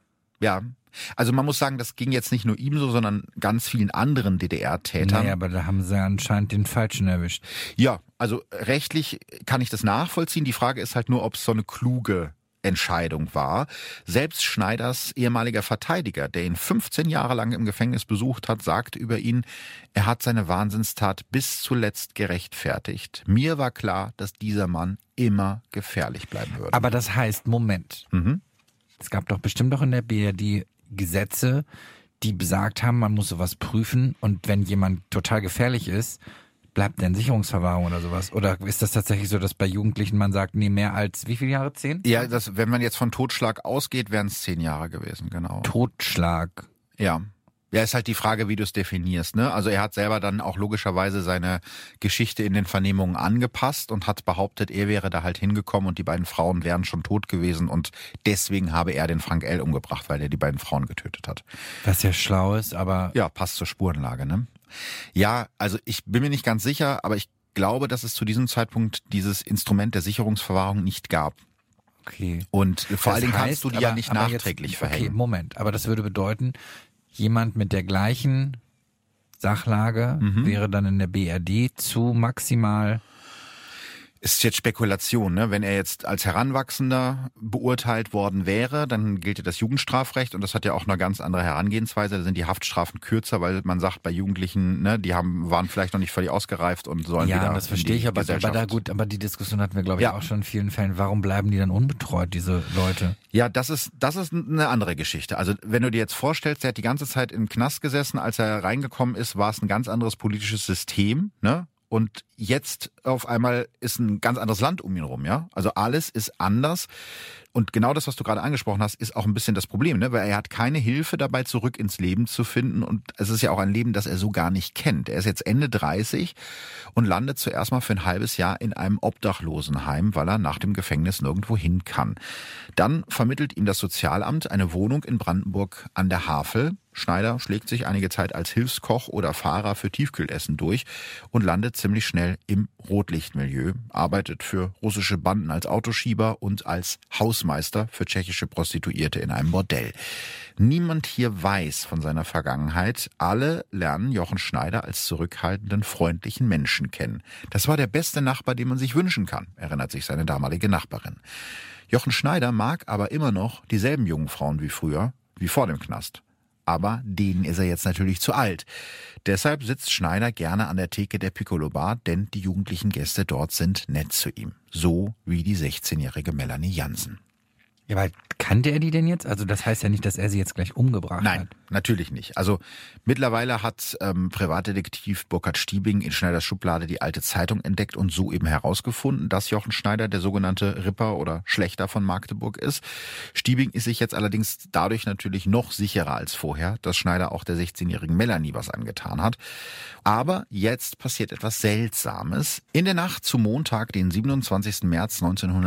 Ja. Also man muss sagen, das ging jetzt nicht nur ihm so, sondern ganz vielen anderen DDR-Tätern. Naja, aber da haben sie anscheinend den Falschen erwischt. Ja, also rechtlich kann ich das nachvollziehen. Die Frage ist halt nur, ob es so eine kluge Entscheidung war. Selbst Schneiders ehemaliger Verteidiger, der ihn 15 Jahre lang im Gefängnis besucht hat, sagt über ihn, er hat seine Wahnsinnstat bis zuletzt gerechtfertigt. Mir war klar, dass dieser Mann immer gefährlich bleiben würde. Aber das heißt, Moment. Es gab doch bestimmt auch in der BRD Gesetze, die besagt haben, man muss sowas prüfen und wenn jemand total gefährlich ist, bleibt der in Sicherungsverwahrung oder sowas? Oder ist das tatsächlich so, dass bei Jugendlichen man sagt, nee, mehr als wie viele Jahre? 10? Ja, wenn man jetzt von Totschlag ausgeht, wären es 10 Jahre gewesen, genau. Totschlag? Ja. Ja, ist halt die Frage, wie du es definierst, ne? Also er hat selber dann auch logischerweise seine Geschichte in den Vernehmungen angepasst und hat behauptet, er wäre da halt hingekommen und die beiden Frauen wären schon tot gewesen und deswegen habe er den Frank L. umgebracht, weil er die beiden Frauen getötet hat. Was ja schlau ist, aber... Ja, passt zur Spurenlage, ne? Ja, also ich bin mir nicht ganz sicher, aber ich glaube, dass es zu diesem Zeitpunkt dieses Instrument der Sicherungsverwahrung nicht gab. Okay. Und vor allen Dingen kannst du die ja nicht nachträglich jetzt, verhängen. Okay, Moment, aber das würde bedeuten, jemand mit der gleichen Sachlage wäre dann in der BRD zu maximal Ist jetzt Spekulation, ne? Wenn er jetzt als Heranwachsender beurteilt worden wäre, dann gilt ja das Jugendstrafrecht und das hat ja auch eine ganz andere Herangehensweise. Da sind die Haftstrafen kürzer, weil man sagt, bei Jugendlichen, ne, die waren vielleicht noch nicht völlig ausgereift und sollen wieder. Ja, das verstehe ich, aber die Diskussion hatten wir, glaube ich, auch schon in vielen Fällen. Warum bleiben die dann unbetreut, diese Leute? Ja, das ist eine andere Geschichte. Also wenn du dir jetzt vorstellst, der hat die ganze Zeit im Knast gesessen, als er reingekommen ist, war es ein ganz anderes politisches System, ne? Und jetzt auf einmal ist ein ganz anderes Land um ihn rum, ja? Also alles ist anders. Und genau das, was du gerade angesprochen hast, ist auch ein bisschen das Problem, ne? Weil er hat keine Hilfe dabei, zurück ins Leben zu finden. Und es ist ja auch ein Leben, das er so gar nicht kennt. Er ist jetzt Ende 30 und landet zuerst mal für ein halbes Jahr in einem Obdachlosenheim, weil er nach dem Gefängnis nirgendwo hin kann. Dann vermittelt ihm das Sozialamt eine Wohnung in Brandenburg an der Havel. Schneider schlägt sich einige Zeit als Hilfskoch oder Fahrer für Tiefkühlessen durch und landet ziemlich schnell im Rotlichtmilieu, arbeitet für russische Banden als Autoschieber und als Hausmeister für tschechische Prostituierte in einem Bordell. Niemand hier weiß von seiner Vergangenheit. Alle lernen Jochen Schneider als zurückhaltenden, freundlichen Menschen kennen. Das war der beste Nachbar, den man sich wünschen kann, erinnert sich seine damalige Nachbarin. Jochen Schneider mag aber immer noch dieselben jungen Frauen wie früher, wie vor dem Knast. Aber denen ist er jetzt natürlich zu alt. Deshalb sitzt Schneider gerne an der Theke der Piccolo Bar, denn die jugendlichen Gäste dort sind nett zu ihm. So wie die 16-jährige Melanie Jansen. Ja, aber kannte er die denn jetzt? Also das heißt ja nicht, dass er sie jetzt gleich umgebracht hat. Nein, natürlich nicht. Also mittlerweile hat Privatdetektiv Burkhard Stiebing in Schneiders Schublade die alte Zeitung entdeckt und so eben herausgefunden, dass Jochen Schneider der sogenannte Ripper oder Schlächter von Magdeburg ist. Stiebing ist sich jetzt allerdings dadurch natürlich noch sicherer als vorher, dass Schneider auch der 16-jährigen Melanie was angetan hat. Aber jetzt passiert etwas Seltsames. In der Nacht zu Montag, den 27. März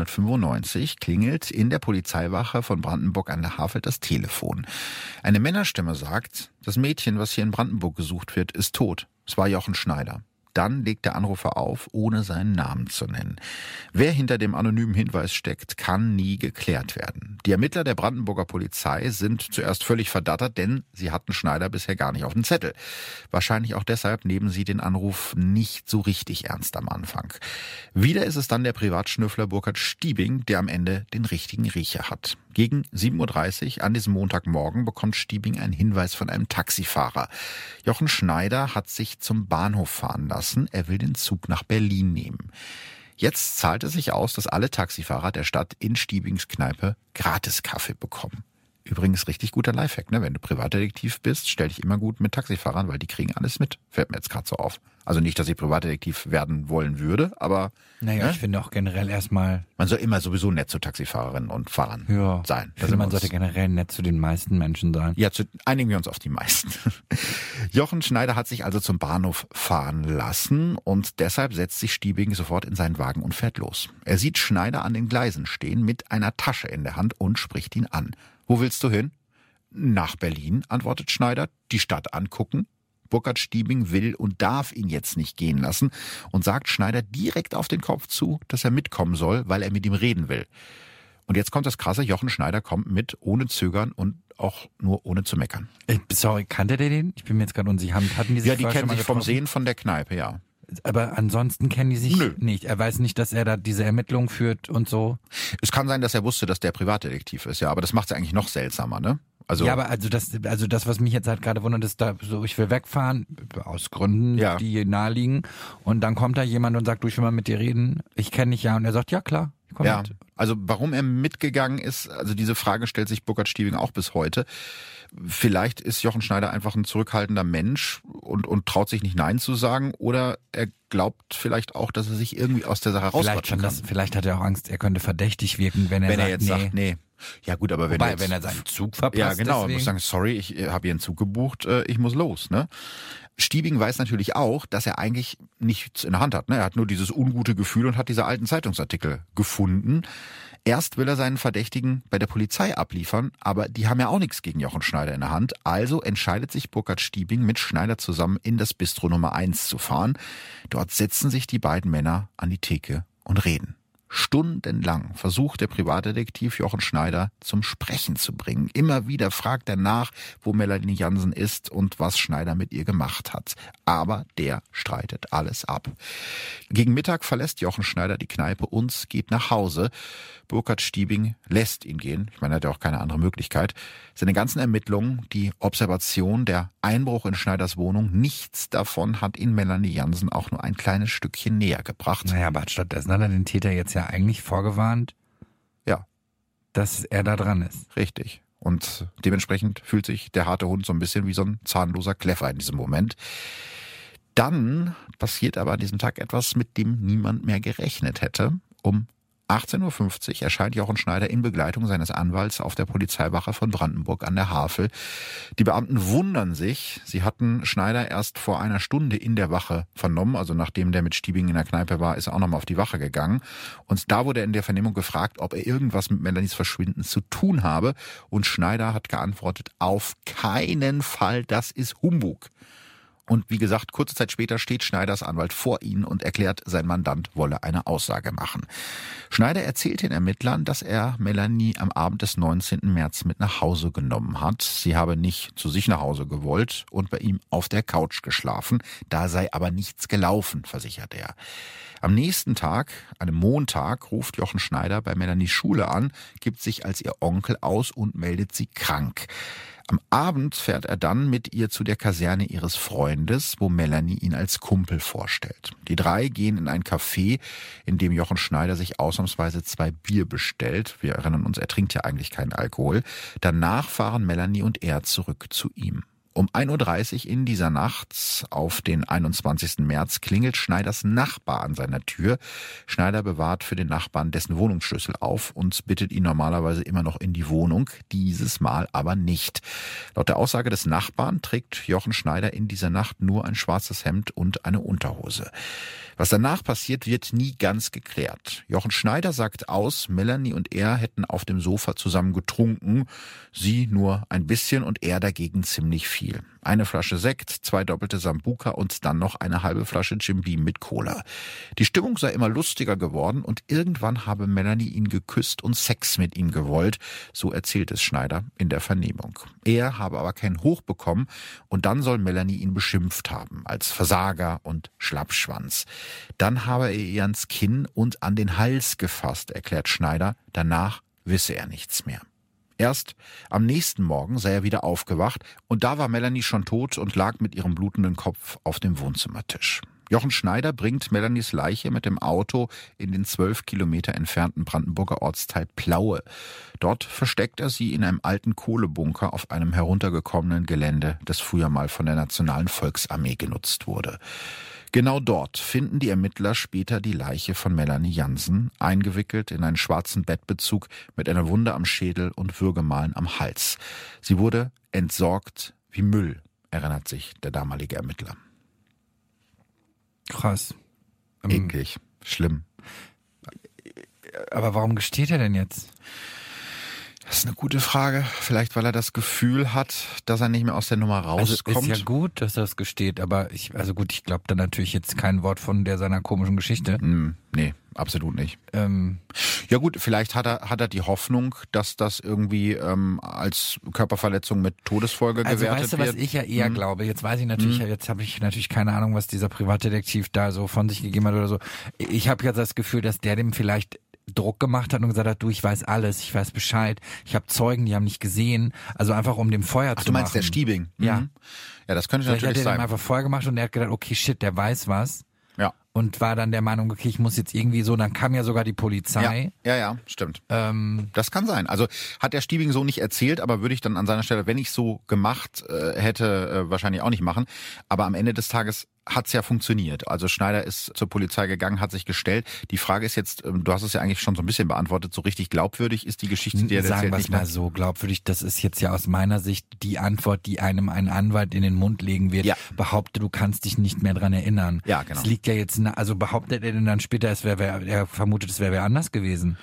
1995, klingelt in der Polizeiwache von Brandenburg an der Havel das Telefon. Eine Männerstimme sagt, das Mädchen, was hier in Brandenburg gesucht wird, ist tot. Es war Jochen Schneider. Dann legt der Anrufer auf, ohne seinen Namen zu nennen. Wer hinter dem anonymen Hinweis steckt, kann nie geklärt werden. Die Ermittler der Brandenburger Polizei sind zuerst völlig verdattert, denn sie hatten Schneider bisher gar nicht auf dem Zettel. Wahrscheinlich auch deshalb nehmen sie den Anruf nicht so richtig ernst am Anfang. Wieder ist es dann der Privatschnüffler Burkhard Stiebing, der am Ende den richtigen Riecher hat. Gegen 7.30 Uhr an diesem Montagmorgen bekommt Stiebing einen Hinweis von einem Taxifahrer. Jochen Schneider hat sich zum Bahnhof fahren lassen. Er will den Zug nach Berlin nehmen. Jetzt zahlt es sich aus, dass alle Taxifahrer der Stadt in Stiebings Kneipe Gratis-Kaffee bekommen. Übrigens richtig guter Lifehack, ne? Wenn du Privatdetektiv bist, stell dich immer gut mit Taxifahrern, weil die kriegen alles mit. Fällt mir jetzt gerade so auf. Also nicht, dass ich Privatdetektiv werden wollen würde, aber... Naja, ne? Ich finde auch generell erstmal... Man soll immer sowieso nett zu Taxifahrerinnen und Fahrern sein. Ich finde, man sollte generell nett zu den meisten Menschen sein. Ja, einigen wir uns auf die meisten. Jochen Schneider hat sich also zum Bahnhof fahren lassen und deshalb setzt sich Stiebing sofort in seinen Wagen und fährt los. Er sieht Schneider an den Gleisen stehen mit einer Tasche in der Hand und spricht ihn an. Wo willst du hin? Nach Berlin, antwortet Schneider. Die Stadt angucken. Burkhard Stiebing will und darf ihn jetzt nicht gehen lassen und sagt Schneider direkt auf den Kopf zu, dass er mitkommen soll, weil er mit ihm reden will. Und jetzt kommt das Krasse, Jochen Schneider kommt mit, ohne Zögern und auch nur ohne zu meckern. Sorry, kannte der den? Ich bin mir jetzt gerade unsicher. Hatten die sich Ja, die kennen sich vom Sehen von der Kneipe, ja. Aber ansonsten kennen die sich nicht. Er weiß nicht, dass er da diese Ermittlungen führt und so. Es kann sein, dass er wusste, dass der Privatdetektiv ist, ja, aber das macht es eigentlich noch seltsamer, ne? Also, ja, aber das, was mich jetzt halt gerade wundert, ist da so, ich will wegfahren, aus Gründen, die naheliegen. Und dann kommt da jemand und sagt, du, ich will mal mit dir reden. Ich kenne dich ja. Und er sagt, ja klar, komm mit. Also warum er mitgegangen ist, also diese Frage stellt sich Burkhard Stiebing auch bis heute. Vielleicht ist Jochen Schneider einfach ein zurückhaltender Mensch und traut sich nicht Nein zu sagen, oder er glaubt vielleicht auch, dass er sich irgendwie aus der Sache rausquatschen kann. Vielleicht hat er auch Angst, er könnte verdächtig wirken, wenn er jetzt sagt, nee. Ja gut, aber wenn er seinen Zug verpasst. Ja genau, deswegen. Er muss sagen, sorry, ich habe hier einen Zug gebucht, ich muss los, ne? Stiebing weiß natürlich auch, dass er eigentlich nichts in der Hand hat, ne? Er hat nur dieses ungute Gefühl und hat diese alten Zeitungsartikel gefunden. Erst will er seinen Verdächtigen bei der Polizei abliefern, aber die haben ja auch nichts gegen Jochen Schneider in der Hand. Also entscheidet sich Burkhard Stiebing mit Schneider zusammen in das Bistro Nummer 1 zu fahren. Dort setzen sich die beiden Männer an die Theke und reden. Stundenlang versucht der Privatdetektiv Jochen Schneider zum Sprechen zu bringen. Immer wieder fragt er nach, wo Melanie Jansen ist und was Schneider mit ihr gemacht hat. Aber der streitet alles ab. Gegen Mittag verlässt Jochen Schneider die Kneipe und geht nach Hause. Burkhard Stiebing lässt ihn gehen. Ich meine, er hat ja auch keine andere Möglichkeit. Seine ganzen Ermittlungen, die Observation, der Einbruch in Schneiders Wohnung, nichts davon hat ihn Melanie Jansen auch nur ein kleines Stückchen näher gebracht. Naja, aber stattdessen hat er den Täter jetzt ja eigentlich vorgewarnt, Ja, dass er da dran ist. richtig. Und dementsprechend fühlt sich der harte Hund so ein bisschen wie so ein zahnloser Kläffer in diesem Moment. Dann passiert aber an diesem Tag etwas, mit dem niemand mehr gerechnet hätte. Um 18.50 Uhr erscheint Jochen Schneider in Begleitung seines Anwalts auf der Polizeiwache von Brandenburg an der Havel. Die Beamten wundern sich. Sie hatten Schneider erst vor einer Stunde in der Wache vernommen. Also nachdem der mit Stiebing in der Kneipe war, ist er auch nochmal auf die Wache gegangen. Und da wurde er in der Vernehmung gefragt, ob er irgendwas mit Melanies Verschwinden zu tun habe. Und Schneider hat geantwortet, auf keinen Fall, das ist Humbug. Und wie gesagt, kurze Zeit später steht Schneiders Anwalt vor ihnen und erklärt, sein Mandant wolle eine Aussage machen. Schneider erzählt den Ermittlern, dass er Melanie am Abend des 19. März mit nach Hause genommen hat. Sie habe nicht zu sich nach Hause gewollt und bei ihm auf der Couch geschlafen. Da sei aber nichts gelaufen, versichert er. Am nächsten Tag, einem Montag, ruft Jochen Schneider bei Melanies Schule an, gibt sich als ihr Onkel aus und meldet sie krank. Am Abend fährt er dann mit ihr zu der Kaserne ihres Freundes, wo Melanie ihn als Kumpel vorstellt. Die drei gehen in ein Café, in dem Jochen Schneider sich ausnahmsweise 2 Bier bestellt. Wir erinnern uns, er trinkt ja eigentlich keinen Alkohol. Danach fahren Melanie und er zurück zu ihm. Um 1.30 Uhr in dieser Nacht auf den 21. März klingelt Schneiders Nachbar an seiner Tür. Schneider bewahrt für den Nachbarn dessen Wohnungsschlüssel auf und bittet ihn normalerweise immer noch in die Wohnung, dieses Mal aber nicht. Laut der Aussage des Nachbarn trägt Jochen Schneider in dieser Nacht nur ein schwarzes Hemd und eine Unterhose. Was danach passiert, wird nie ganz geklärt. Jochen Schneider sagt aus, Melanie und er hätten auf dem Sofa zusammen getrunken, sie nur ein bisschen und er dagegen ziemlich viel. Eine Flasche Sekt, 2 doppelte Sambuca und dann noch eine halbe Flasche Jim Beam mit Cola. Die Stimmung sei immer lustiger geworden und irgendwann habe Melanie ihn geküsst und Sex mit ihm gewollt, so erzählt es Schneider in der Vernehmung. Er habe aber kein Hoch bekommen und dann soll Melanie ihn beschimpft haben als Versager und Schlappschwanz. Dann habe er ihr ans Kinn und an den Hals gefasst, erklärt Schneider. Danach wisse er nichts mehr. Erst am nächsten Morgen sei er wieder aufgewacht und da war Melanie schon tot und lag mit ihrem blutenden Kopf auf dem Wohnzimmertisch. Jochen Schneider bringt Melanies Leiche mit dem Auto in den 12 Kilometer entfernten Brandenburger Ortsteil Plaue. Dort versteckt er sie in einem alten Kohlebunker auf einem heruntergekommenen Gelände, das früher mal von der Nationalen Volksarmee genutzt wurde. Genau dort finden die Ermittler später die Leiche von Melanie Jansen, eingewickelt in einen schwarzen Bettbezug mit einer Wunde am Schädel und Würgemalen am Hals. Sie wurde entsorgt wie Müll, erinnert sich der damalige Ermittler. Krass. Eklig, schlimm. Aber warum gesteht er denn jetzt? Das ist eine gute Frage. Vielleicht, weil er das Gefühl hat, dass er nicht mehr aus der Nummer rauskommt. Also ist ja gut, dass er es gesteht, aber ich glaube da natürlich jetzt kein Wort von seiner komischen Geschichte. Nee, absolut nicht. Ja gut, vielleicht hat er die Hoffnung, dass das irgendwie als Körperverletzung mit Todesfolge gewertet wird. Also weißt du, was ich ja eher glaube? Jetzt weiß ich natürlich, jetzt habe ich natürlich keine Ahnung, was dieser Privatdetektiv da so von sich gegeben hat oder so. Ich habe jetzt das Gefühl, dass der dem vielleicht Druck gemacht hat und gesagt hat, du, ich weiß alles, ich weiß Bescheid, ich habe Zeugen, die haben nicht gesehen, also einfach um dem Feuer zu machen. Du meinst der Stiebing? Ja. Ja, das könnte Vielleicht natürlich hat er sein. dem einfach Feuer gemacht und er hat gedacht, okay, shit, der weiß was. Ja. Und war dann der Meinung, okay, ich muss jetzt irgendwie so, dann kam ja sogar die Polizei. Ja, stimmt. Das kann sein. Also hat der Stiebing so nicht erzählt, aber würde ich dann an seiner Stelle, wenn ich so gemacht hätte, wahrscheinlich auch nicht machen. Aber am Ende des Tages hat's ja funktioniert. Also Schneider ist zur Polizei gegangen, hat sich gestellt. Die Frage ist jetzt, du hast es ja eigentlich schon so ein bisschen beantwortet, so richtig glaubwürdig ist die Geschichte, die er erzählt Sagen wir es nicht. mal so, glaubwürdig, das ist jetzt ja aus meiner Sicht die Antwort, die einem ein Anwalt in den Mund legen wird. Ja. Behaupte, du kannst dich nicht mehr dran erinnern. Ja, genau. Es liegt ja jetzt, also behauptet er denn dann später, er vermutet, es wäre wer anders gewesen?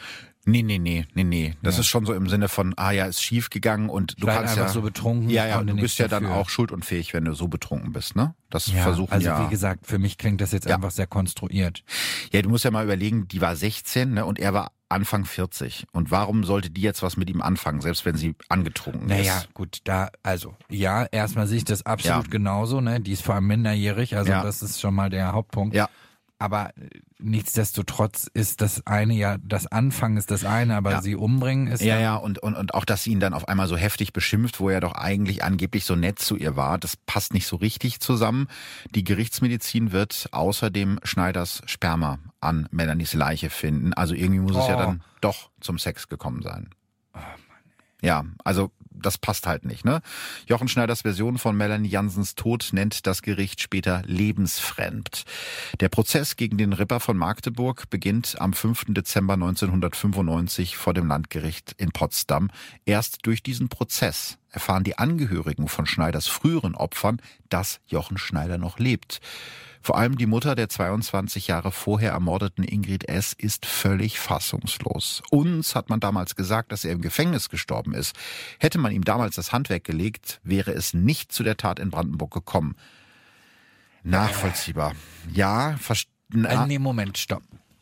Nee. Das ist schon so im Sinne von, ist schief gegangen und du kannst einfach ja so betrunken. Ja, du bist ja dann dafür. auch schuldunfähig, wenn du so betrunken bist, ne? Das Ja, versuchen also ja. wie gesagt, für mich klingt das jetzt einfach sehr konstruiert. Ja, du musst ja mal überlegen, die war 16, ne, und er war Anfang 40. Und warum sollte die jetzt was mit ihm anfangen, selbst wenn sie angetrunken ist? Naja, gut, erstmal sehe ich das absolut genauso, ne? Die ist vor allem minderjährig, also das ist schon mal der Hauptpunkt. Ja. Aber nichtsdestotrotz ist das eine das Anfangen ist das eine, aber sie umbringen ist und auch, dass sie ihn dann auf einmal so heftig beschimpft, wo er doch eigentlich angeblich so nett zu ihr war, das passt nicht so richtig zusammen. Die Gerichtsmedizin wird außerdem Schneiders Sperma an Melanies Leiche finden. Also irgendwie muss es ja dann doch zum Sex gekommen sein. Oh Mann. Ja, also das passt halt nicht, ne? Jochen Schneiders Version von Melanie Jansens Tod nennt das Gericht später lebensfremd. Der Prozess gegen den Ripper von Magdeburg beginnt am 5. Dezember 1995 vor dem Landgericht in Potsdam. Erst durch diesen Prozess erfahren die Angehörigen von Schneiders früheren Opfern, dass Jochen Schneider noch lebt. Vor allem die Mutter der 22 Jahre vorher ermordeten Ingrid S. ist völlig fassungslos. Uns hat man damals gesagt, dass er im Gefängnis gestorben ist. Hätte man ihm damals das Handwerk gelegt, wäre es nicht zu der Tat in Brandenburg gekommen. Nachvollziehbar. Ja, nee, Moment, stopp.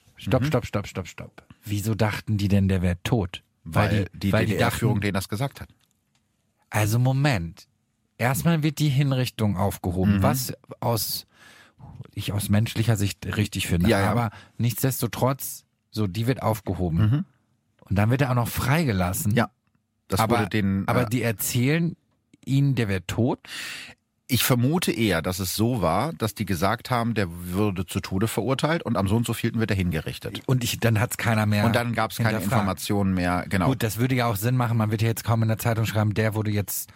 Stopp. Wieso dachten die denn, der wäre tot? Weil die DDR-Führung denen das gesagt hat. Also Moment. Erstmal wird die Hinrichtung aufgehoben, was ich aus menschlicher Sicht richtig finde. Ja. Aber nichtsdestotrotz, die wird aufgehoben. Und dann wird er auch noch freigelassen. Ja. Das wurde denen, aber die erzählen ihnen, der wäre tot? Ich vermute eher, dass es so war, dass die gesagt haben, der würde zu Tode verurteilt und am so und so vielten wird er hingerichtet. Und dann hat's keiner mehr. Und dann gab es keine Informationen mehr. Genau. Gut, das würde ja auch Sinn machen. Man wird ja jetzt kaum in der Zeitung schreiben, der wurde jetzt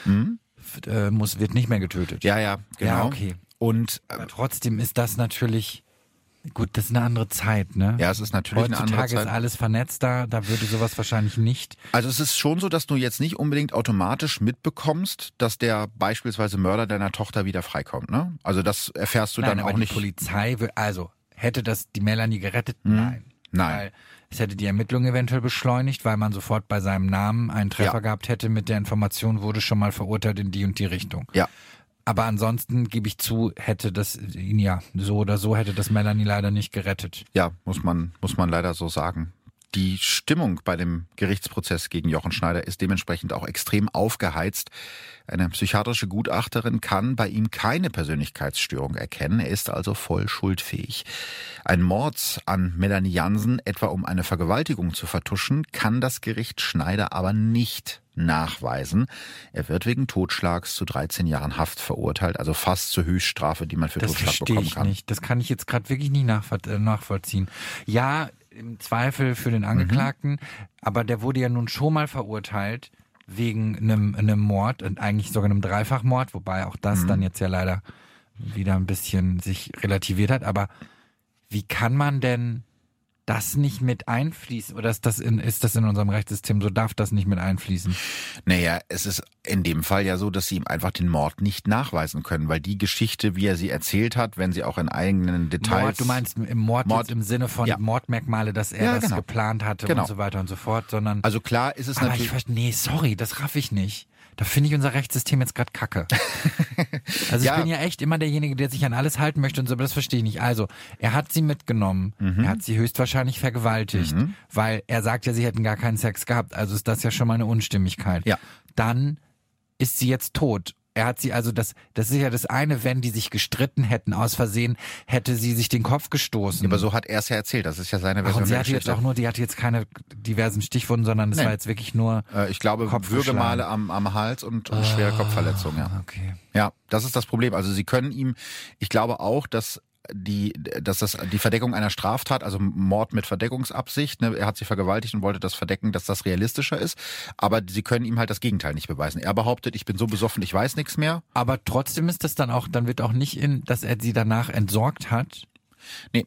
wird nicht mehr getötet. Ja, genau. Ja, okay. Und aber trotzdem ist das natürlich, gut, das ist eine andere Zeit, ne? Ja, es ist natürlich eine andere Zeit. Heutzutage ist alles vernetzt da würde sowas wahrscheinlich nicht. Also es ist schon so, dass du jetzt nicht unbedingt automatisch mitbekommst, dass der beispielsweise Mörder deiner Tochter wieder freikommt, ne? Also das erfährst du dann auch nicht. Die Polizei hätte das die Melanie gerettet? Nein. Weil es hätte die Ermittlungen eventuell beschleunigt, weil man sofort bei seinem Namen einen Treffer gehabt hätte mit der Information, wurde schon mal verurteilt in die und die Richtung. Ja. Aber ansonsten, gebe ich zu, hätte das ihn so oder so hätte das Melanie leider nicht gerettet. Ja, muss man leider so sagen. Die Stimmung bei dem Gerichtsprozess gegen Jochen Schneider ist dementsprechend auch extrem aufgeheizt. Eine psychiatrische Gutachterin kann bei ihm keine Persönlichkeitsstörung erkennen. Er ist also voll schuldfähig. Ein Mord an Melanie Jansen, etwa um eine Vergewaltigung zu vertuschen, kann das Gericht Schneider aber nicht nachweisen. Er wird wegen Totschlags zu 13 Jahren Haft verurteilt, also fast zur Höchststrafe, die man für Totschlag bekommen kann. Das verstehe ich nicht. Das kann ich jetzt gerade wirklich nicht nachvollziehen. Ja, im Zweifel für den Angeklagten, aber der wurde ja nun schon mal verurteilt wegen einem Mord und eigentlich sogar einem Dreifachmord, wobei auch das dann jetzt ja leider wieder ein bisschen sich relativiert hat. Aber wie kann man denn das nicht mit einfließen? Oder ist das in unserem Rechtssystem so, darf das nicht mit einfließen? Naja, es ist in dem Fall ja so, dass sie ihm einfach den Mord nicht nachweisen können, weil die Geschichte, wie er sie erzählt hat, wenn sie auch in eigenen Details... Mord, du meinst Mord im Sinne von Mordmerkmale, dass er das geplant hatte und so weiter und so fort, sondern... Also klar ist es natürlich... sorry, das raff ich nicht. Da finde ich unser Rechtssystem jetzt gerade kacke. Also ich bin ja echt immer derjenige, der sich an alles halten möchte und so, aber das verstehe ich nicht. Also, er hat sie mitgenommen, er hat sie höchstwahrscheinlich vergewaltigt, weil er sagt ja, sie hätten gar keinen Sex gehabt, also ist das ja schon mal eine Unstimmigkeit. Ja. Dann ist sie jetzt tot. Er hat sie das ist ja das eine, wenn die sich gestritten hätten, aus Versehen, hätte sie sich den Kopf gestoßen. Ja, aber so hat er es ja erzählt, das ist ja seine Version. Und sie hatte jetzt keine diversen Stichwunden, sondern das war jetzt wirklich nur ich glaube, Würgemale am Hals und schwere Kopfverletzung, ja. Okay. Ja, das ist das Problem. Also sie können ihm, ich glaube auch, dass die Verdeckung einer Straftat, also Mord mit Verdeckungsabsicht, ne, er hat sie vergewaltigt und wollte das verdecken, dass das realistischer ist, aber sie können ihm halt das Gegenteil nicht beweisen. Er behauptet, ich bin so besoffen, ich weiß nichts mehr. Aber trotzdem ist das dann auch, dann wird auch nicht dass er sie danach entsorgt hat. Nee.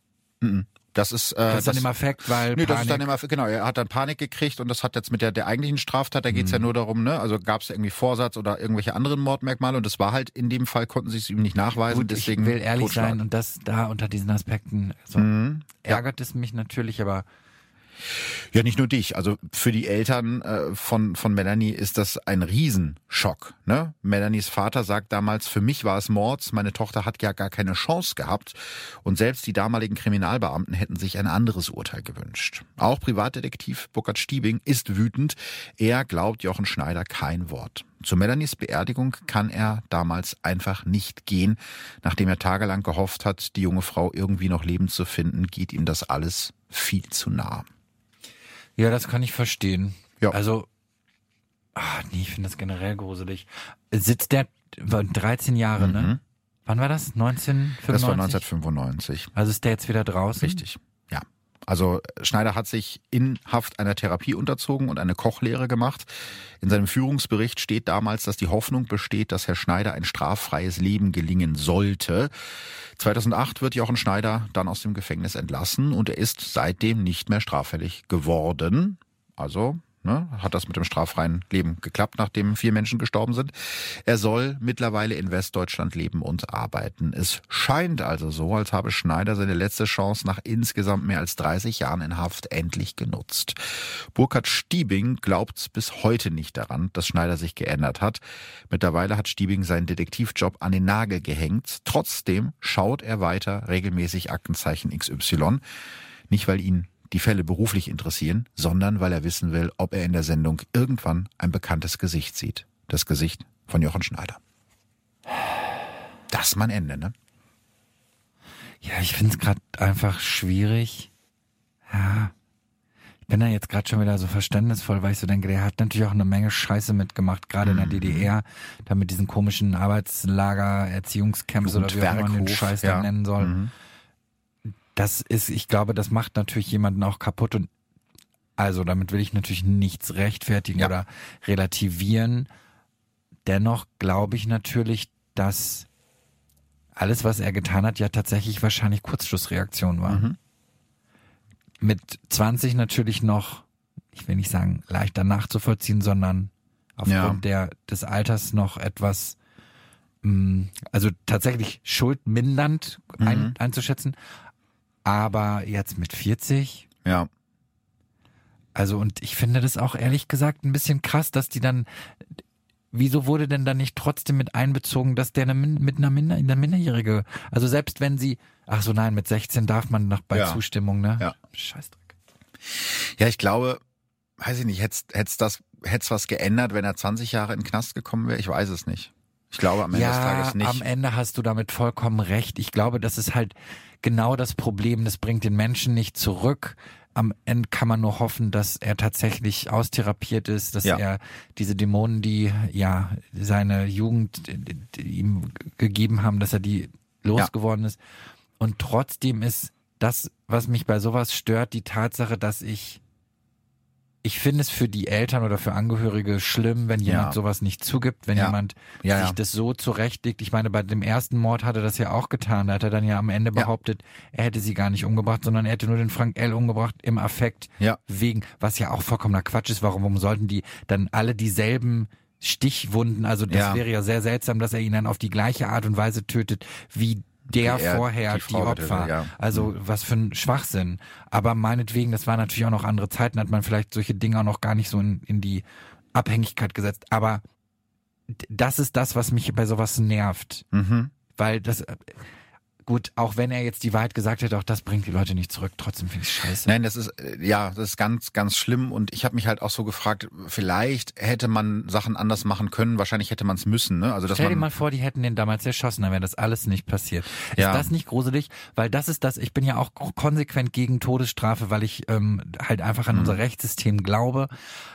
Das ist dann im Affekt, weil Panik. Das ist dann immer, genau, er hat dann Panik gekriegt und das hat jetzt mit der eigentlichen Straftat, da geht's ja nur darum, ne, also gab es irgendwie Vorsatz oder irgendwelche anderen Mordmerkmale und das war halt in dem Fall, konnten sie es ihm nicht nachweisen. Gut, deswegen ich will ehrlich Totschlag. sein und das da unter diesen Aspekten ärgert es mich natürlich, aber Ja, nicht nur dich. Also für die Eltern von Melanie ist das ein Riesenschock. Ne? Melanies Vater sagt damals, für mich war es Mord, meine Tochter hat ja gar keine Chance gehabt. Und selbst die damaligen Kriminalbeamten hätten sich ein anderes Urteil gewünscht. Auch Privatdetektiv Burkhard Stiebing ist wütend. Er glaubt Jochen Schneider kein Wort. Zu Melanies Beerdigung kann er damals einfach nicht gehen. Nachdem er tagelang gehofft hat, die junge Frau irgendwie noch lebend zu finden, geht ihm das alles viel zu nah. Ja, das kann ich verstehen. Ja. Also, nee, ich finde das generell gruselig. Sitzt der 13 Jahre, ne? Wann war das? 1995? Das war 1995. Also ist der jetzt wieder draußen? Richtig, ja. Also Schneider hat sich in Haft einer Therapie unterzogen und eine Kochlehre gemacht. In seinem Führungsbericht steht damals, dass die Hoffnung besteht, dass Herr Schneider ein straffreies Leben gelingen sollte. 2008 wird Jochen Schneider dann aus dem Gefängnis entlassen und er ist seitdem nicht mehr straffällig geworden. Also hat das mit dem straffreien Leben geklappt, nachdem 4 Menschen gestorben sind. Er soll mittlerweile in Westdeutschland leben und arbeiten. Es scheint also so, als habe Schneider seine letzte Chance nach insgesamt mehr als 30 Jahren in Haft endlich genutzt. Burkhard Stiebing glaubt bis heute nicht daran, dass Schneider sich geändert hat. Mittlerweile hat Stiebing seinen Detektivjob an den Nagel gehängt. Trotzdem schaut er weiter regelmäßig Aktenzeichen XY. Nicht, weil ihn die Fälle beruflich interessieren, sondern weil er wissen will, ob er in der Sendung irgendwann ein bekanntes Gesicht sieht. Das Gesicht von Jochen Schneider. Das ist mein Ende, ne? Ja, ich finde es gerade einfach schwierig. Ja, ich bin da jetzt gerade schon wieder so verständnisvoll, weil ich so denke, der hat natürlich auch eine Menge Scheiße mitgemacht, gerade in der DDR, da mit diesen komischen Arbeitslager, Erziehungscamps oder wie auch man den Scheiß da nennen soll. Das ist, ich glaube, das macht natürlich jemanden auch kaputt und also damit will ich natürlich nichts rechtfertigen oder relativieren. Dennoch glaube ich natürlich, dass alles, was er getan hat, ja tatsächlich wahrscheinlich Kurzschlussreaktion war. Mit 20 natürlich noch, ich will nicht sagen leichter nachzuvollziehen, sondern aufgrund des Alters noch etwas, also tatsächlich schuldmindernd einzuschätzen. Aber jetzt mit 40? Ja. Also und ich finde das auch ehrlich gesagt ein bisschen krass, dass die dann, wieso wurde denn dann nicht trotzdem mit einbezogen, dass der mit einer Minderjährige, also selbst wenn sie, ach so nein, mit 16 darf man noch bei Zustimmung, ne? Ja. Scheißdreck. Ja, ich glaube, weiß ich nicht, hätt's was geändert, wenn er 20 Jahre in den Knast gekommen wäre? Ich weiß es nicht. Ich glaube am Ende des Tages nicht. Am Ende hast du damit vollkommen recht. Ich glaube, das ist halt genau das Problem. Das bringt den Menschen nicht zurück. Am Ende kann man nur hoffen, dass er tatsächlich austherapiert ist, dass er diese Dämonen, die seine Jugend ihm gegeben haben, dass er die losgeworden ist. Und trotzdem ist das, was mich bei sowas stört, die Tatsache, dass ich finde es für die Eltern oder für Angehörige schlimm, wenn jemand sowas nicht zugibt, wenn jemand sich das so zurechtlegt. Ich meine, bei dem ersten Mord hat er das ja auch getan. Da hat er dann ja am Ende behauptet, er hätte sie gar nicht umgebracht, sondern er hätte nur den Frank L. umgebracht im Affekt wegen, was ja auch vollkommener Quatsch ist. Warum sollten die dann alle dieselben Stichwunden, also das wäre ja sehr seltsam, dass er ihn dann auf die gleiche Art und Weise tötet, wie der vorher die Opfer. Also was für ein Schwachsinn. Aber meinetwegen, das waren natürlich auch noch andere Zeiten, hat man vielleicht solche Dinge auch noch gar nicht so in die Abhängigkeit gesetzt. Aber das ist das, was mich bei sowas nervt. Weil das, gut, auch wenn er jetzt die Wahrheit gesagt hätte, auch das bringt die Leute nicht zurück. Trotzdem finde ich es scheiße. Nein, das ist ganz, ganz schlimm. Und ich habe mich halt auch so gefragt, vielleicht hätte man Sachen anders machen können. Wahrscheinlich hätte man es müssen. Ne? Also, Stell dir mal vor, die hätten den damals erschossen, dann wäre das alles nicht passiert. Ist das nicht gruselig? Weil das ist das, ich bin ja auch konsequent gegen Todesstrafe, weil ich halt einfach an unser Rechtssystem glaube.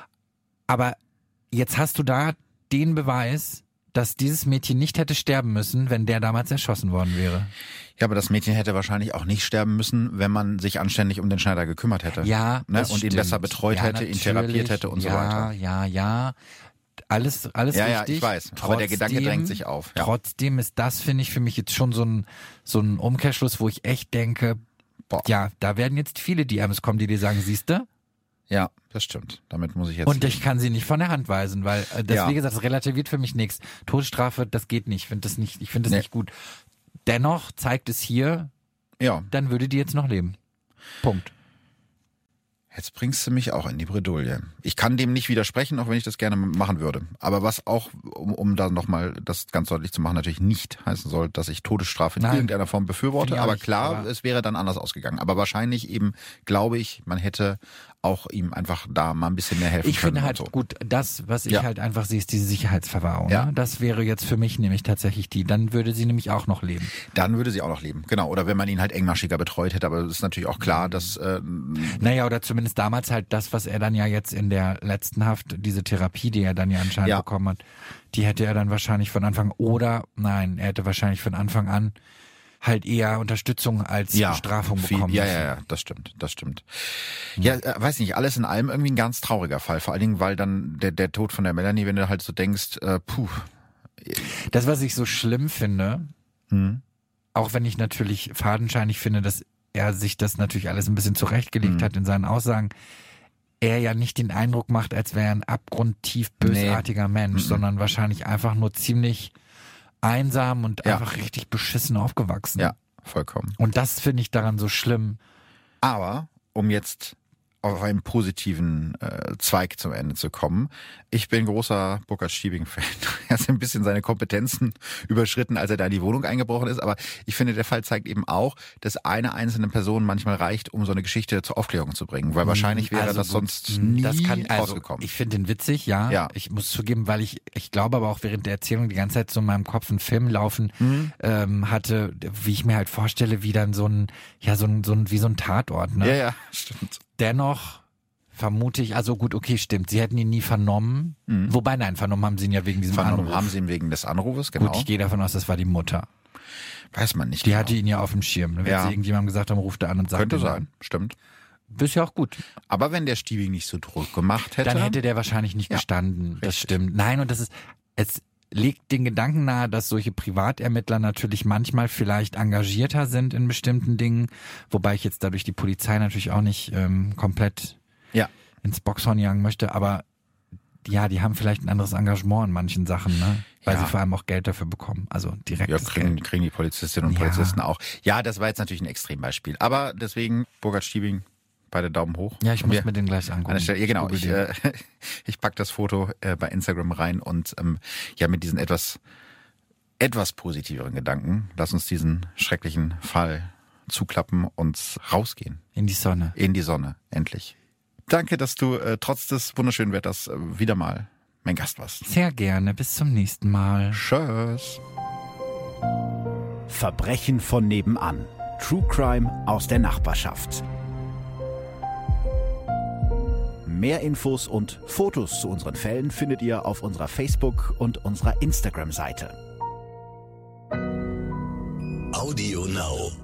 Aber jetzt hast du da den Beweis, dass dieses Mädchen nicht hätte sterben müssen, wenn der damals erschossen worden wäre. Ja, aber das Mädchen hätte wahrscheinlich auch nicht sterben müssen, wenn man sich anständig um den Schneider gekümmert hätte. Ja, ne? Und ihn besser betreut hätte, ihn therapiert hätte und so weiter. Ja. Alles richtig. Ja, ich weiß. Trotzdem, aber der Gedanke drängt sich auf. Ja. Trotzdem ist das, finde ich, für mich jetzt schon so ein Umkehrschluss, wo ich echt denke, da werden jetzt viele DMs kommen, die dir sagen, siehste? Ja, das stimmt. Damit muss ich jetzt. Und ich kann sie nicht von der Hand weisen, weil das, wie gesagt, das relativiert für mich nichts. Todesstrafe, das geht nicht. Ich finde das nicht gut. Dennoch zeigt es hier, dann würde die jetzt noch leben. Punkt. Jetzt bringst du mich auch in die Bredouille. Ich kann dem nicht widersprechen, auch wenn ich das gerne machen würde. Aber was auch, um da nochmal das ganz deutlich zu machen, natürlich nicht heißen soll, dass ich Todesstrafe in irgendeiner Form befürworte. Aber klar, es wäre dann anders ausgegangen. Aber wahrscheinlich eben, glaube ich, man hätte auch ihm einfach da mal ein bisschen mehr helfen können. Ich finde halt gut, das, was ich halt einfach sehe, ist diese Sicherheitsverwahrung. Ja. Ne? Das wäre jetzt für mich nämlich tatsächlich dann würde sie nämlich auch noch leben. Dann würde sie auch noch leben, genau. Oder wenn man ihn halt engmaschiger betreut hätte. Aber es ist natürlich auch klar, dass... naja, oder zumindest damals halt das, was er dann ja jetzt in der letzten Haft, diese Therapie, die er dann ja anscheinend bekommen hat, die hätte er dann wahrscheinlich von Anfang, er hätte wahrscheinlich von Anfang an halt eher Unterstützung als Bestrafung bekommen. Ja, das stimmt. Ja, weiß nicht, alles in allem irgendwie ein ganz trauriger Fall. Vor allen Dingen, weil dann der Tod von der Melanie, wenn du halt so denkst, Das, was ich so schlimm finde, auch wenn ich natürlich fadenscheinig finde, dass er sich das natürlich alles ein bisschen zurechtgelegt hat in seinen Aussagen, er ja nicht den Eindruck macht, als wäre er ein abgrundtief bösartiger Mensch, sondern wahrscheinlich einfach nur ziemlich einsam und einfach richtig beschissen aufgewachsen. Ja, vollkommen. Und das finde ich daran so schlimm. Aber, um jetzt auf einen positiven Zweig zum Ende zu kommen. Ich bin großer Burkhard-Stiebing-Fan. Er hat ein bisschen seine Kompetenzen überschritten, als er da in die Wohnung eingebrochen ist. Aber ich finde, der Fall zeigt eben auch, dass eine einzelne Person manchmal reicht, um so eine Geschichte zur Aufklärung zu bringen. Weil wahrscheinlich wäre das sonst nie rausgekommen. Ich finde den witzig, ja. Ich muss zugeben, weil ich glaube aber auch während der Erzählung die ganze Zeit so in meinem Kopf einen Film laufen hatte, wie ich mir halt vorstelle, wie dann wie so ein Tatort. Ne? Ja, stimmt. Dennoch vermute ich, also gut, okay, stimmt, sie hätten ihn nie vernommen. Wobei, nein, vernommen haben sie ihn ja wegen diesem Anruf. Haben sie ihn wegen des Anrufes, genau. Gut, ich gehe davon aus, das war die Mutter. Weiß man nicht. Die hatte ihn ja auf dem Schirm. Wenn sie irgendjemandem gesagt haben, ruft er an und sagt. Könnte sein, stimmt. Ist ja auch gut. Aber wenn der Stiebing nicht so Druck gemacht hätte. Dann hätte der wahrscheinlich nicht gestanden. Das stimmt. Nein, und es legt den Gedanken nahe, dass solche Privatermittler natürlich manchmal vielleicht engagierter sind in bestimmten Dingen, wobei ich jetzt dadurch die Polizei natürlich auch nicht komplett ins Boxhorn jagen möchte, aber ja, die haben vielleicht ein anderes Engagement in manchen Sachen, ne? Weil sie vor allem auch Geld dafür bekommen, also direktes Geld. Kriegen die Polizistinnen und Polizisten auch. Ja, das war jetzt natürlich ein Extrembeispiel, aber deswegen Burkhard Stiebing, beide Daumen hoch. Ja, ich muss mir den gleich angucken. Ja, genau. Ich pack das Foto bei Instagram rein und mit diesen etwas positiveren Gedanken, lass uns diesen schrecklichen Fall zuklappen und rausgehen. In die Sonne. In die Sonne, endlich. Danke, dass du trotz des wunderschönen Wetters wieder mal mein Gast warst. Sehr gerne. Bis zum nächsten Mal. Tschüss. Verbrechen von nebenan. True Crime aus der Nachbarschaft. Mehr Infos und Fotos zu unseren Fällen findet ihr auf unserer Facebook- und unserer Instagram-Seite. Audio Now.